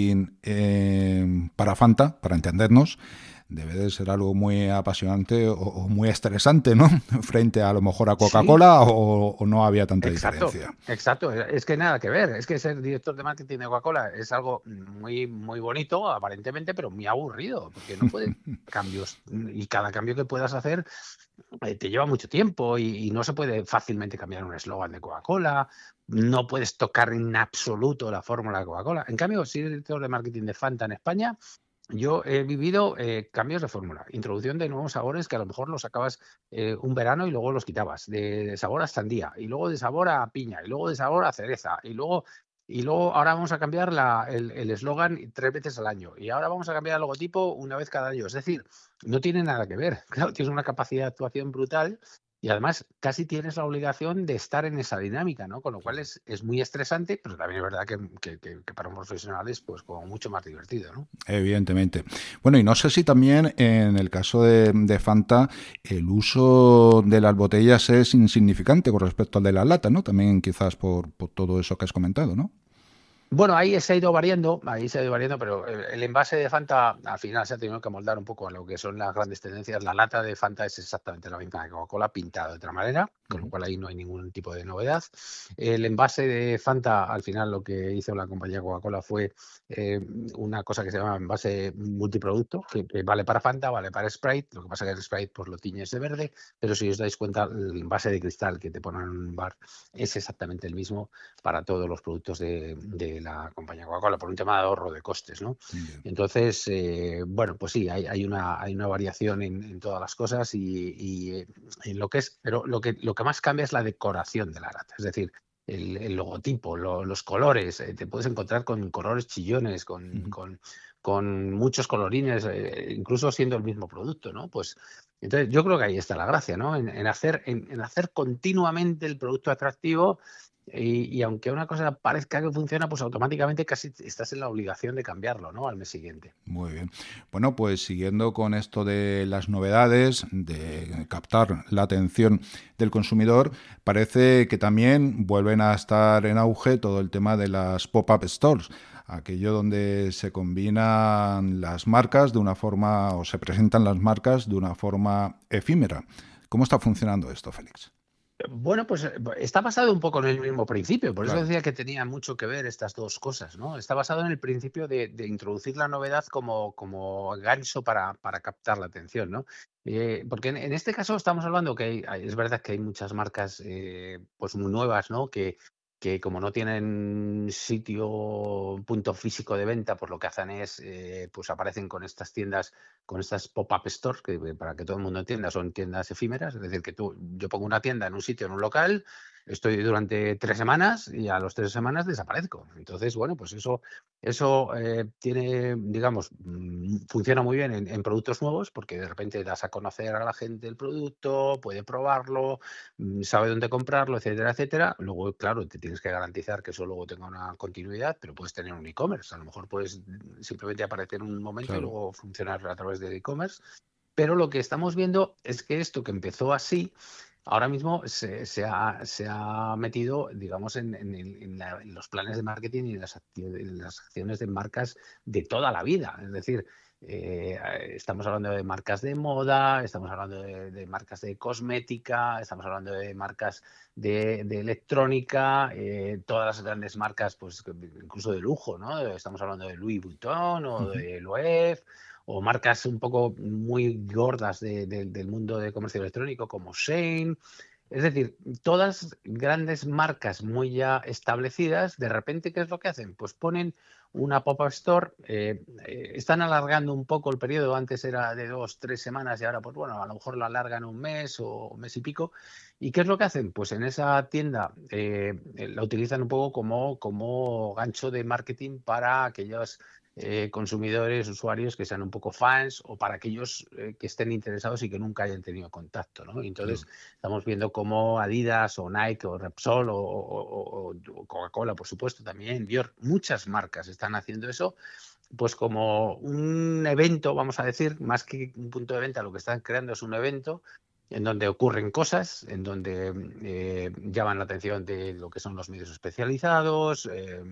marketing para Fanta, para entendernos, debe de ser algo muy apasionante o muy estresante, ¿no? Frente a lo mejor a Coca-Cola, sí. o no había tanta diferencia. Exacto, es que nada que ver. Es que ser director de marketing de Coca-Cola es algo muy, muy bonito, aparentemente, pero muy aburrido, porque no puedes cambios. Y cada cambio que puedas hacer te lleva mucho tiempo y no se puede fácilmente cambiar un eslogan de Coca-Cola. No puedes tocar en absoluto la fórmula de Coca-Cola. En cambio, ser director de marketing de Fanta en España, yo he vivido cambios de fórmula, introducción de nuevos sabores que a lo mejor los sacabas un verano y luego los quitabas, de sabor a sandía, y luego de sabor a piña, y luego de sabor a cereza, y luego ahora vamos a cambiar el eslogan 3 veces al año, y ahora vamos a cambiar el logotipo una vez cada año. Es decir, no tiene nada que ver. Claro, tienes una capacidad de actuación brutal. Y además casi tienes la obligación de estar en esa dinámica, ¿no? Con lo cual es muy estresante, pero también es verdad que para un profesional es pues como mucho más divertido, ¿no? Evidentemente. Bueno, y no sé si también en el caso de Fanta el uso de las botellas es insignificante con respecto al de la lata, ¿no? También quizás por todo eso que has comentado, ¿no? Bueno, ahí se ha ido variando, pero el envase de Fanta al final se ha tenido que moldar un poco a lo que son las grandes tendencias. La lata de Fanta es exactamente la misma que Coca-Cola, pintada de otra manera, con lo cual ahí no hay ningún tipo de novedad. El envase de Fanta, al final lo que hizo la compañía Coca-Cola fue una cosa que se llama envase multiproducto, que vale para Fanta, vale para Sprite. Lo que pasa es que el Sprite pues lo tiñes de verde, pero si os dais cuenta, el envase de cristal que te ponen en un bar es exactamente el mismo para todos los productos de la compañía Coca-Cola, por un tema de ahorro de costes, ¿no? Entonces, bueno, pues sí, hay una variación en todas las cosas y en lo que es, pero lo que más cambia es la decoración de la lata, es decir, el logotipo, los colores, te puedes encontrar con colores chillones, con muchos colorines, incluso siendo el mismo producto, ¿no? Pues entonces yo creo que ahí está la gracia, ¿no? En hacer continuamente el producto atractivo. Y aunque una cosa parezca que funciona, pues automáticamente casi estás en la obligación de cambiarlo, ¿no? Al mes siguiente. Muy bien. Bueno, pues siguiendo con esto de las novedades, de captar la atención del consumidor, parece que también vuelven a estar en auge todo el tema de las pop-up stores, aquello donde se combinan las marcas de una forma, o se presentan las marcas de una forma efímera. ¿Cómo está funcionando esto, Félix? Bueno, pues está basado un poco en el mismo principio, por eso Claro. decía que tenía mucho que ver estas dos cosas, ¿no? Está basado en el principio de introducir la novedad como gancho para captar la atención, ¿no? Porque en este caso estamos hablando que es verdad que hay muchas marcas pues muy nuevas, ¿no? Que como no tienen punto físico de venta, pues lo que hacen es, pues aparecen con estas tiendas, con estas pop-up stores, que para que todo el mundo entienda, son tiendas efímeras, es decir, que yo pongo una tienda en un sitio, en un local, estoy durante 3 semanas y a las 3 semanas desaparezco. Entonces, bueno, pues eso tiene, digamos, funciona muy bien en productos nuevos, porque de repente das a conocer a la gente el producto, puede probarlo, sabe dónde comprarlo, etcétera, etcétera. Luego, claro, te tienes que garantizar que eso luego tenga una continuidad, pero puedes tener un e-commerce. A lo mejor puedes simplemente aparecer en un momento y Claro. luego funcionar a través del e-commerce. Pero lo que estamos viendo es que esto que empezó así, ahora mismo se ha metido, digamos, en los planes de marketing y en las acciones de marcas de toda la vida. Es decir, estamos hablando de marcas de moda, estamos hablando de marcas de cosmética, estamos hablando de marcas de electrónica, todas las grandes marcas, pues incluso de lujo, ¿no? Estamos hablando de Louis Vuitton o de Loewe, o marcas un poco muy gordas del mundo de comercio electrónico como Shein. Es decir, todas grandes marcas muy ya establecidas, de repente, ¿qué es lo que hacen? Pues ponen una pop-up store, están alargando un poco el periodo, antes era de 2-3 semanas y ahora, pues bueno, a lo mejor lo alargan un mes o un mes y pico. ¿Y qué es lo que hacen? Pues en esa tienda la utilizan un poco como gancho de marketing para aquellos consumidores, usuarios que sean un poco fans o para aquellos que estén interesados y que nunca hayan tenido contacto, ¿no? Y entonces estamos viendo cómo Adidas o Nike o Repsol o Coca-Cola, por supuesto, también Dior, muchas marcas están haciendo eso, pues como un evento, vamos a decir, más que un punto de venta, lo que están creando es un evento en donde ocurren cosas, en donde llaman la atención de lo que son los medios especializados,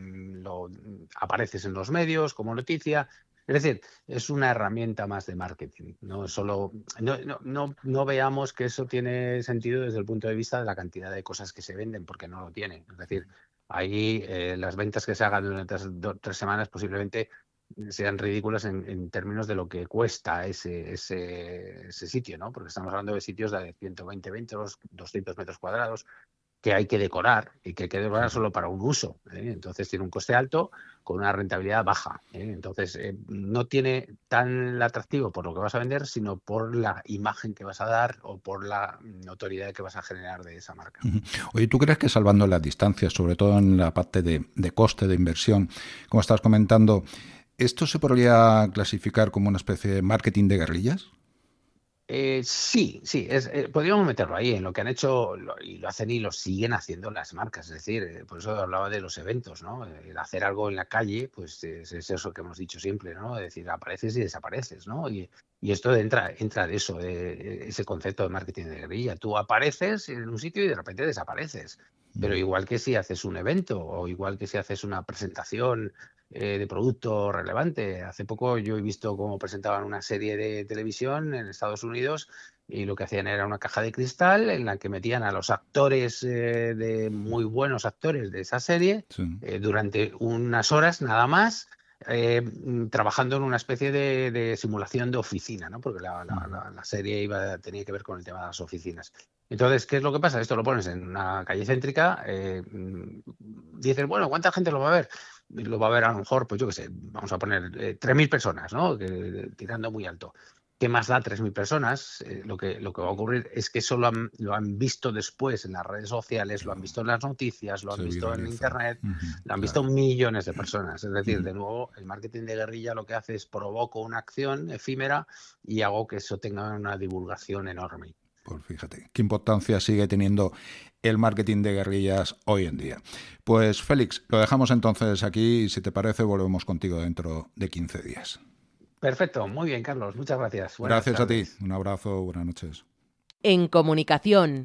apareces en los medios como noticia. Es decir, es una herramienta más de marketing. No veamos que eso tiene sentido desde el punto de vista de la cantidad de cosas que se venden, porque no lo tiene. Es decir, ahí las ventas que se hagan durante 3 semanas posiblemente sean ridículas en términos de lo que cuesta ese sitio, ¿no? Porque estamos hablando de sitios de 120 metros, 200 metros cuadrados, que hay que decorar y que hay que decorar solo para un uso, ¿eh? Entonces tiene un coste alto con una rentabilidad baja, ¿eh? Entonces no tiene tan el atractivo por lo que vas a vender, sino por la imagen que vas a dar o por la notoriedad que vas a generar de esa marca. Oye, ¿tú crees que salvando las distancias, sobre todo en la parte de coste de inversión, como estás comentando, esto se podría clasificar como una especie de marketing de guerrillas? Sí, podríamos meterlo ahí en lo que han hecho y lo hacen y lo siguen haciendo las marcas. Es decir, por eso hablaba de los eventos, ¿no? El hacer algo en la calle, pues es eso que hemos dicho siempre, ¿no? Es decir, apareces y desapareces, ¿no? Y esto entra de eso, ese concepto de marketing de guerrilla. Tú apareces en un sitio y de repente desapareces. pero igual que si haces un evento o igual que si haces una presentación de producto relevante. Hace poco yo he visto cómo presentaban una serie de televisión en Estados Unidos y lo que hacían era una caja de cristal en la que metían a los actores, de muy buenos actores de esa serie, durante unas horas nada más, trabajando en una especie de simulación de oficina, ¿no? Porque la serie tenía que ver con el tema de las oficinas. Entonces, ¿qué es lo que pasa? Esto lo pones en una calle céntrica, dices, bueno, ¿cuánta gente lo va a ver? Lo va a ver a lo mejor, pues yo qué sé, vamos a poner 3.000 personas, ¿no? Tirando muy alto. ¿Qué más da 3.000 personas? Lo que va a ocurrir es que eso lo han visto después en las redes sociales, lo han visto en las noticias, lo han visto en Internet, lo han visto millones de personas. Es decir, de nuevo, el marketing de guerrilla lo que hace es provoco una acción efímera y hago que eso tenga una divulgación enorme. Pues fíjate, qué importancia sigue teniendo el marketing de guerrillas hoy en día. Pues Félix, lo dejamos entonces aquí y si te parece volvemos contigo dentro de 15 días. Perfecto, muy bien, Carlos, muchas gracias. Gracias a ti, un abrazo, buenas noches. En comunicación.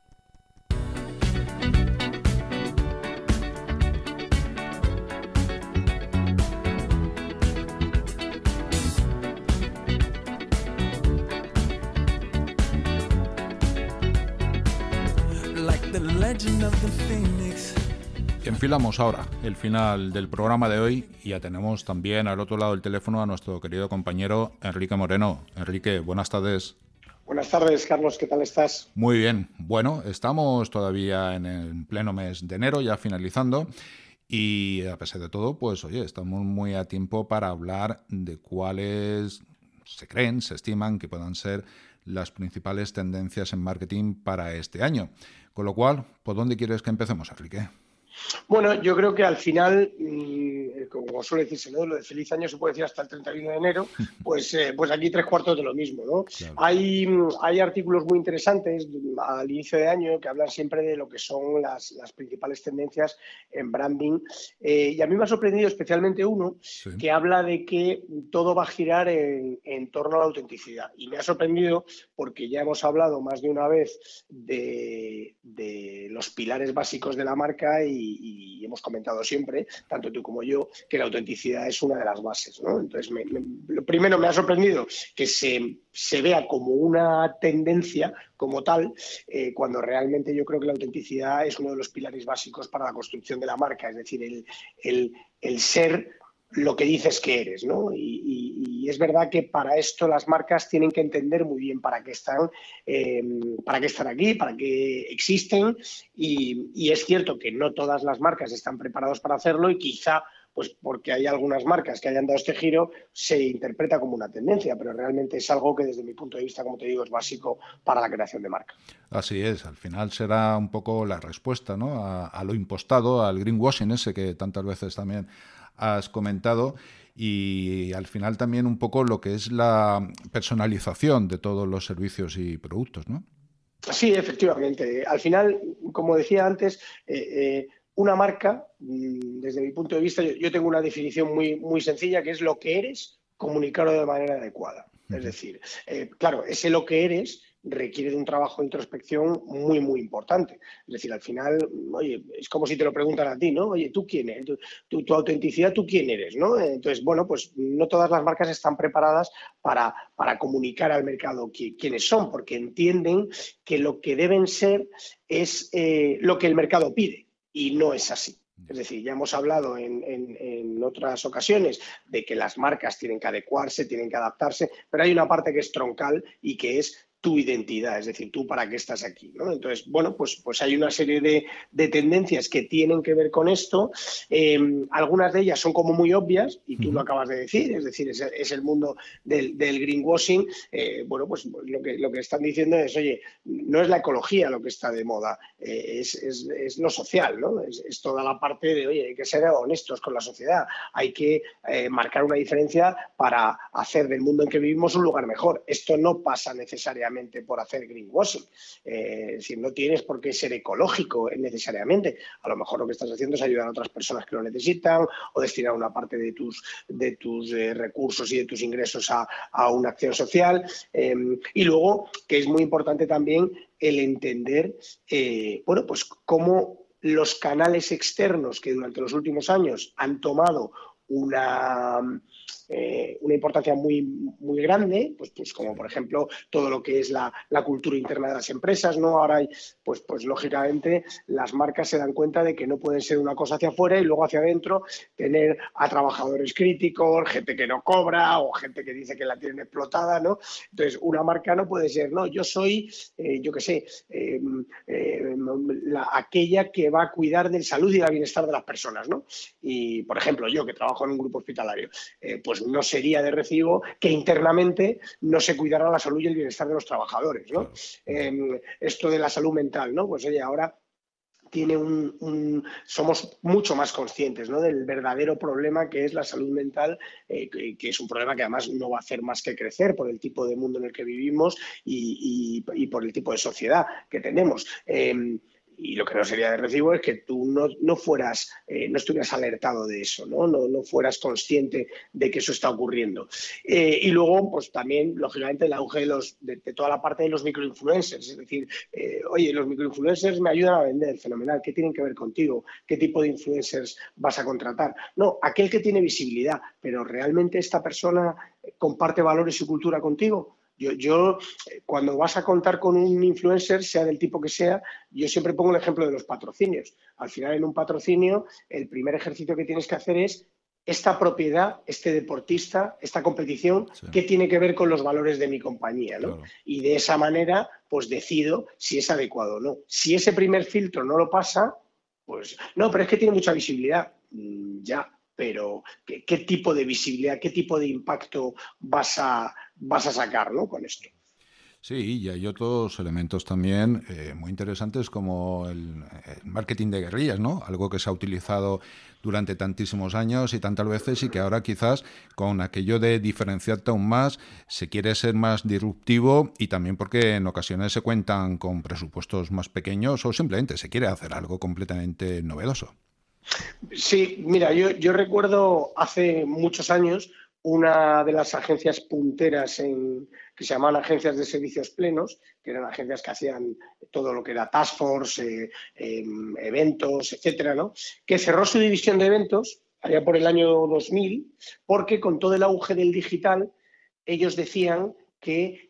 Enfilamos ahora el final del programa de hoy y ya tenemos también al otro lado del teléfono a nuestro querido compañero Enrique Moreno. Enrique, buenas tardes. Buenas tardes, Carlos, ¿qué tal estás? Muy bien. Bueno, estamos todavía en el pleno mes de enero, ya finalizando, y a pesar de todo, pues oye, estamos muy a tiempo para hablar de cuáles se estiman que puedan ser las principales tendencias en marketing para este año. Con lo cual, ¿por dónde quieres que empecemos, Enrique? Bueno, yo creo que al final, como suele decirse, ¿no? Lo de feliz año se puede decir hasta el 31 de enero, pues aquí 3/4 de lo mismo, ¿no? Claro. Hay artículos muy interesantes al inicio de año que hablan siempre de lo que son las principales tendencias en branding, y a mí me ha sorprendido especialmente uno que habla de que todo va a girar en torno a la autenticidad, y me ha sorprendido porque ya hemos hablado más de una vez de los pilares básicos de la marca y hemos comentado siempre, tanto tú como yo, que la autenticidad es una de las bases, ¿no? Entonces, lo primero me ha sorprendido que se vea como una tendencia como tal, cuando realmente yo creo que la autenticidad es uno de los pilares básicos para la construcción de la marca, es decir, el ser lo que dices que eres, ¿no? Y es verdad que para esto las marcas tienen que entender muy bien para qué están aquí, para qué existen, y es cierto que no todas las marcas están preparadas para hacerlo y quizá pues porque hay algunas marcas que hayan dado este giro, se interpreta como una tendencia, pero realmente es algo que desde mi punto de vista, como te digo, es básico para la creación de marca. Así es, al final será un poco la respuesta, ¿no? a lo impostado, al greenwashing ese que tantas veces también has comentado, y al final también un poco lo que es la personalización de todos los servicios y productos, ¿no? Sí, efectivamente. Al final, como decía antes, una marca, desde mi punto de vista, yo tengo una definición muy sencilla, que es lo que eres, comunicarlo de manera adecuada. Es decir, claro, ese lo que eres requiere de un trabajo de introspección muy importante. Es decir, al final, oye, es como si te lo preguntan a ti, ¿no? Oye, ¿tú quién eres? Tu autenticidad, ¿tú quién eres? ¿No? Entonces, bueno, pues no todas las marcas están preparadas para comunicar al mercado quiénes son, porque entienden que lo que deben ser es lo que el mercado pide, y no es así. Es decir, ya hemos hablado en otras ocasiones de que las marcas tienen que adecuarse, tienen que adaptarse, pero hay una parte que es troncal y que es tu identidad, es decir, tú para qué estás aquí, ¿no? Entonces, bueno, pues hay una serie de tendencias que tienen que ver con esto. Algunas de ellas son como muy obvias, y tú lo acabas de decir, es decir, es el mundo del greenwashing. Bueno, pues lo que están diciendo es, oye, no es la ecología lo que está de moda, es lo social, ¿no? Es toda la parte de, oye, hay que ser honestos con la sociedad, hay que marcar una diferencia para hacer del mundo en que vivimos un lugar mejor. Esto no pasa necesariamente por hacer greenwashing, es decir, no tienes por qué ser ecológico necesariamente. A lo mejor lo que estás haciendo es ayudar a otras personas que lo necesitan, o destinar una parte de tus recursos y de tus ingresos a una acción social, y luego, que es muy importante también, el entender, bueno, pues cómo los canales externos que durante los últimos años han tomado una importancia muy, muy grande, pues como por ejemplo todo lo que es la cultura interna de las empresas, ¿no? Ahora hay, pues lógicamente las marcas se dan cuenta de que no pueden ser una cosa hacia afuera y luego hacia adentro tener a trabajadores críticos, gente que no cobra o gente que dice que la tienen explotada, ¿no? Entonces una marca no puede ser, no, yo soy, yo qué sé, aquella que va a cuidar del salud y del bienestar de las personas, ¿no? Y por ejemplo yo que trabajo en un grupo hospitalario, pues no sería de recibo que internamente no se cuidara la salud y el bienestar de los trabajadores, ¿no? Esto de la salud mental, ¿no? Pues oye, ahora tiene somos mucho más conscientes, ¿no? Del verdadero problema que es la salud mental, que es un problema que además no va a hacer más que crecer por el tipo de mundo en el que vivimos y por el tipo de sociedad que tenemos. Y lo que no sería de recibo es que tú no estuvieras alertado de eso, no fueras consciente de que eso está ocurriendo. Y luego, pues también, lógicamente, el auge de toda la parte de los microinfluencers. Es decir, oye, los microinfluencers me ayudan a vender, fenomenal. ¿Qué tienen que ver contigo? ¿Qué tipo de influencers vas a contratar? No, aquel que tiene visibilidad, pero ¿realmente esta persona comparte valores y cultura contigo? Yo, cuando vas a contar con un influencer, sea del tipo que sea, yo siempre pongo el ejemplo de los patrocinios. Al final, en un patrocinio, el primer ejercicio que tienes que hacer es esta propiedad, este deportista, esta competición, sí, ¿qué tiene que ver con los valores de mi compañía, ¿no? Claro. Y de esa manera, pues decido si es adecuado o no. Si ese primer filtro no lo pasa, pues no, pero es que tiene mucha visibilidad. Ya. Pero ¿qué tipo de visibilidad, qué tipo de impacto vas a sacar, ¿no? Con esto? Sí, y hay otros elementos también muy interesantes como el marketing de guerrillas, ¿no? Algo que se ha utilizado durante tantísimos años y tantas veces y que ahora quizás con aquello de diferenciarte aún más se quiere ser más disruptivo y también porque en ocasiones se cuentan con presupuestos más pequeños o simplemente se quiere hacer algo completamente novedoso. Sí, mira, yo recuerdo hace muchos años una de las agencias punteras que se llamaban agencias de servicios plenos, que eran agencias que hacían todo lo que era task force, eventos, etcétera, ¿no? Que cerró su división de eventos allá por el año 2000 porque con todo el auge del digital ellos decían que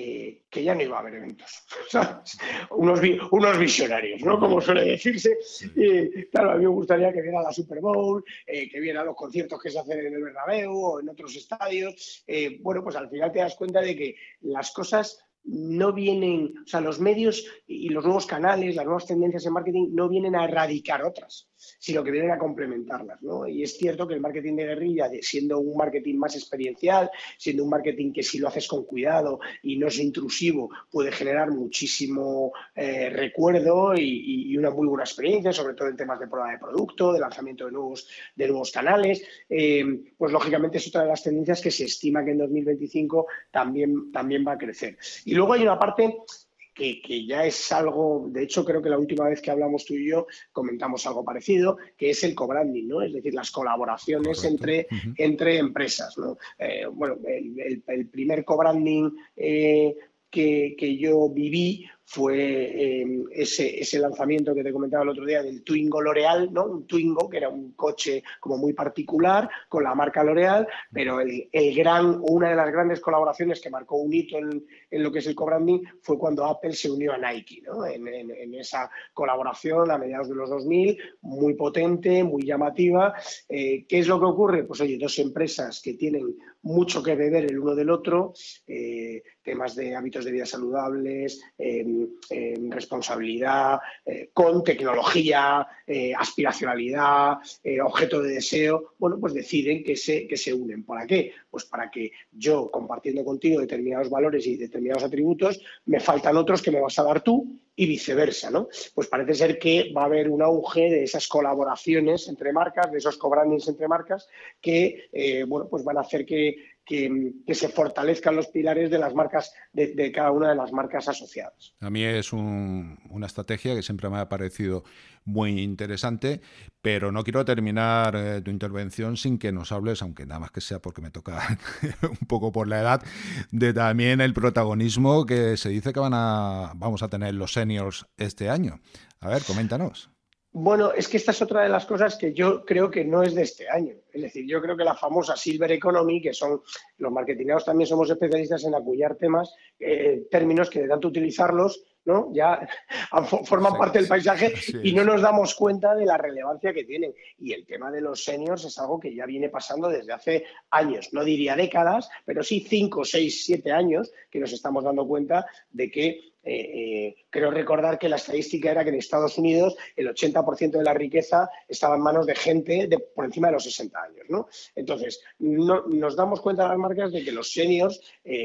ya no iba a haber eventos, ¿sabes? Unos visionarios, ¿no? Como suele decirse. Y, claro, a mí me gustaría que viera la Super Bowl, que viera los conciertos que se hacen en el Bernabéu o en otros estadios. Bueno, pues al final te das cuenta de que las cosas no vienen, o sea, los medios y los nuevos canales, las nuevas tendencias en marketing no vienen a erradicar otras, sino que vienen a complementarlas, ¿no? Y es cierto que el marketing de guerrilla, siendo un marketing más experiencial, siendo un marketing que si lo haces con cuidado y no es intrusivo, puede generar muchísimo recuerdo y una muy buena experiencia, sobre todo en temas de prueba de producto, de lanzamiento de nuevos canales, pues lógicamente es otra de las tendencias que se estima que en 2025 también va a crecer. Y luego hay una parte que ya es algo, de hecho creo que la última vez que hablamos tú y yo comentamos algo parecido, que es el co-branding, ¿no? Es decir, las colaboraciones entre empresas, ¿no? Bueno, el primer co-branding que yo viví fue ese lanzamiento que te comentaba el otro día del Twingo L'Oreal, ¿no? Un Twingo que era un coche como muy particular con la marca L'Oreal, pero una de las grandes colaboraciones que marcó un hito en lo que es el co-branding fue cuando Apple se unió a Nike, ¿no? En esa colaboración a mediados de los 2000, muy potente, muy llamativa. ¿Qué es lo que ocurre? Pues oye, dos empresas que tienen mucho que beber el uno del otro, temas de hábitos de vida saludables, responsabilidad, con tecnología, aspiracionalidad, objeto de deseo, bueno, pues deciden que se unen. ¿Para qué? Pues para que yo, compartiendo contigo determinados valores y determinados atributos, me faltan otros que me vas a dar tú y viceversa, ¿no? Pues parece ser que va a haber un auge de esas colaboraciones entre marcas, de esos co-brandings entre marcas que, bueno, pues van a hacer que se fortalezcan los pilares de las marcas, de cada una de las marcas asociadas. A mí es una estrategia que siempre me ha parecido muy interesante, pero no quiero terminar tu intervención sin que nos hables, aunque nada más que sea porque me toca un poco por la edad, de también el protagonismo que se dice que vamos a tener los seniors este año. A ver, coméntanos. Bueno, es que esta es otra de las cosas que yo creo que no es de este año. Es decir, yo creo que la famosa Silver Economy, que son los marketingados también somos especialistas en acuñar términos que de tanto utilizarlos, ¿no? Ya forman parte del paisaje y no nos damos cuenta de la relevancia que tienen. Y el tema de los seniors es algo que ya viene pasando desde hace años, no diría décadas, pero sí 5, 6, 7 años que nos estamos dando cuenta de que creo recordar que la estadística era que en Estados Unidos el 80% de la riqueza estaba en manos de gente por encima de los 60 años, ¿no? Entonces, nos damos cuenta las marcas de que los seniors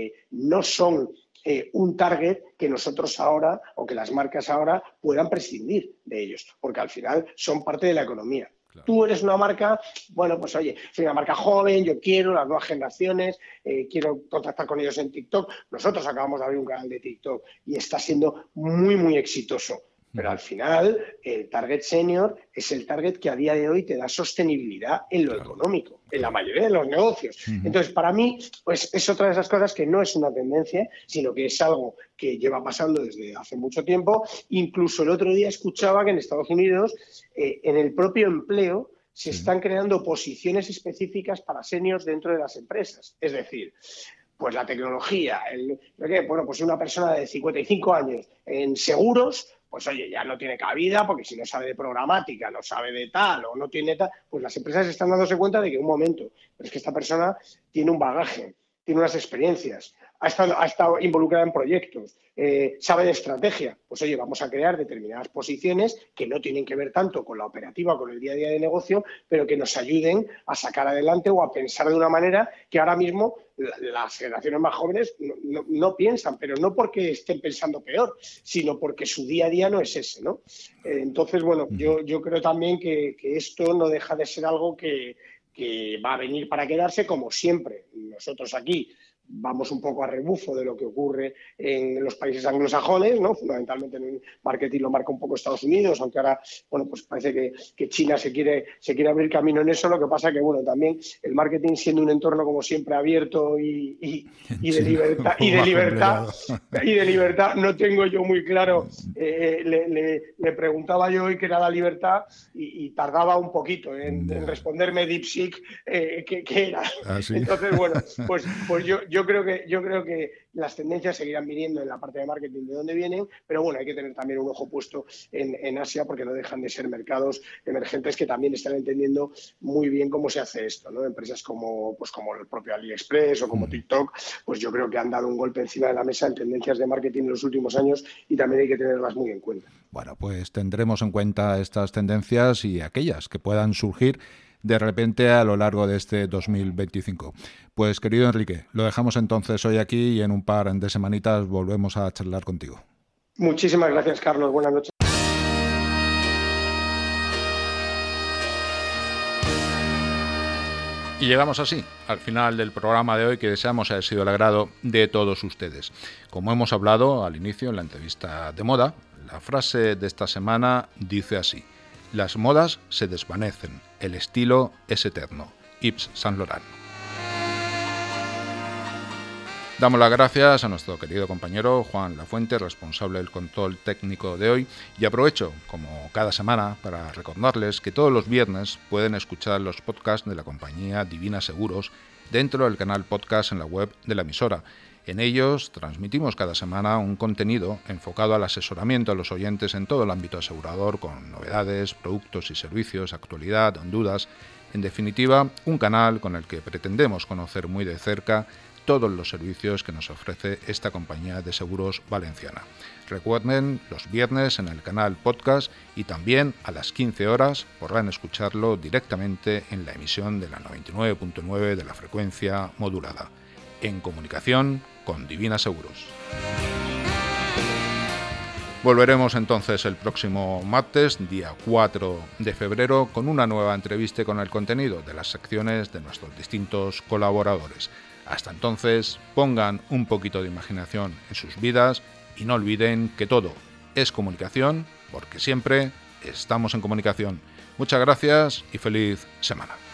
no son un target que nosotros ahora o que las marcas ahora puedan prescindir de ellos, porque al final son parte de la economía. Claro. Tú eres una marca, bueno, pues oye, soy una marca joven, yo quiero las nuevas generaciones, quiero contactar con ellos en TikTok. Nosotros acabamos de abrir un canal de TikTok y está siendo muy, muy exitoso. Pero al final, el target senior es el target que a día de hoy te da sostenibilidad en lo económico, en la mayoría de los negocios. Entonces, para mí, pues es otra de esas cosas que no es una tendencia, sino que es algo que lleva pasando desde hace mucho tiempo. Incluso el otro día escuchaba que en Estados Unidos, en el propio empleo, se están creando posiciones específicas para seniors dentro de las empresas. Es decir, pues la tecnología, bueno, pues una persona de 55 años en seguros, pues oye, ya no tiene cabida porque si no sabe de programática, no sabe de tal o no tiene tal, pues las empresas están dándose cuenta de que un momento, pero es que esta persona tiene un bagaje, tiene unas experiencias, ha estado involucrada en proyectos, sabe de estrategia, pues oye, vamos a crear determinadas posiciones que no tienen que ver tanto con la operativa o con el día a día de negocio, pero que nos ayuden a sacar adelante o a pensar de una manera que ahora mismo las generaciones más jóvenes no piensan, pero no porque estén pensando peor, sino porque su día a día no es ese, ¿no? Entonces, bueno, yo creo también que esto no deja de ser algo que va a venir para quedarse, como siempre. Nosotros aquí vamos un poco a rebufo de lo que ocurre en los países anglosajones, ¿no? Fundamentalmente en el marketing lo marca un poco Estados Unidos, aunque ahora, bueno, pues parece que China se quiere abrir camino en eso. Lo que pasa que, bueno, también el marketing, siendo un entorno como siempre abierto y de libertad, no tengo yo muy claro. Le preguntaba yo hoy qué era la libertad y tardaba un poquito en responderme DeepSeek qué era. Entonces, bueno, pues yo creo que las tendencias seguirán viniendo en la parte de marketing de donde vienen, pero bueno, hay que tener también un ojo puesto en Asia, porque no dejan de ser mercados emergentes que también están entendiendo muy bien cómo se hace esto, ¿no? Empresas como el propio AliExpress o como TikTok, pues yo creo que han dado un golpe encima de la mesa en tendencias de marketing en los últimos años y también hay que tenerlas muy en cuenta. Bueno, pues tendremos en cuenta estas tendencias y aquellas que puedan surgir de repente a lo largo de este 2025. Pues querido Enrique, lo dejamos entonces hoy aquí y en un par de semanitas volvemos a charlar contigo. Muchísimas gracias, Carlos. Buenas noches. Y llegamos así al final del programa de hoy, que deseamos haya sido el agrado de todos ustedes. Como hemos hablado al inicio en la entrevista de moda, la frase de esta semana dice así: las modas se desvanecen, el estilo es eterno. Yves Saint Laurent. Damos las gracias a nuestro querido compañero Juan Lafuente, responsable del control técnico de hoy, y aprovecho, como cada semana, para recordarles que todos los viernes pueden escuchar los podcasts de la compañía Divina Seguros dentro del canal podcast en la web de la emisora. En ellos transmitimos cada semana un contenido enfocado al asesoramiento a los oyentes en todo el ámbito asegurador, con novedades, productos y servicios, actualidad, dudas. En definitiva, un canal con el que pretendemos conocer muy de cerca todos los servicios que nos ofrece esta compañía de seguros valenciana. Recuerden, los viernes en el canal podcast y también a las 15 horas podrán escucharlo directamente en la emisión de la 99.9 de la frecuencia modulada. En comunicación con Divina Seguros. Volveremos entonces el próximo martes, día 4 de febrero, con una nueva entrevista con el contenido de las secciones de nuestros distintos colaboradores. Hasta entonces, pongan un poquito de imaginación en sus vidas y no olviden que todo es comunicación, porque siempre estamos en comunicación. Muchas gracias y feliz semana.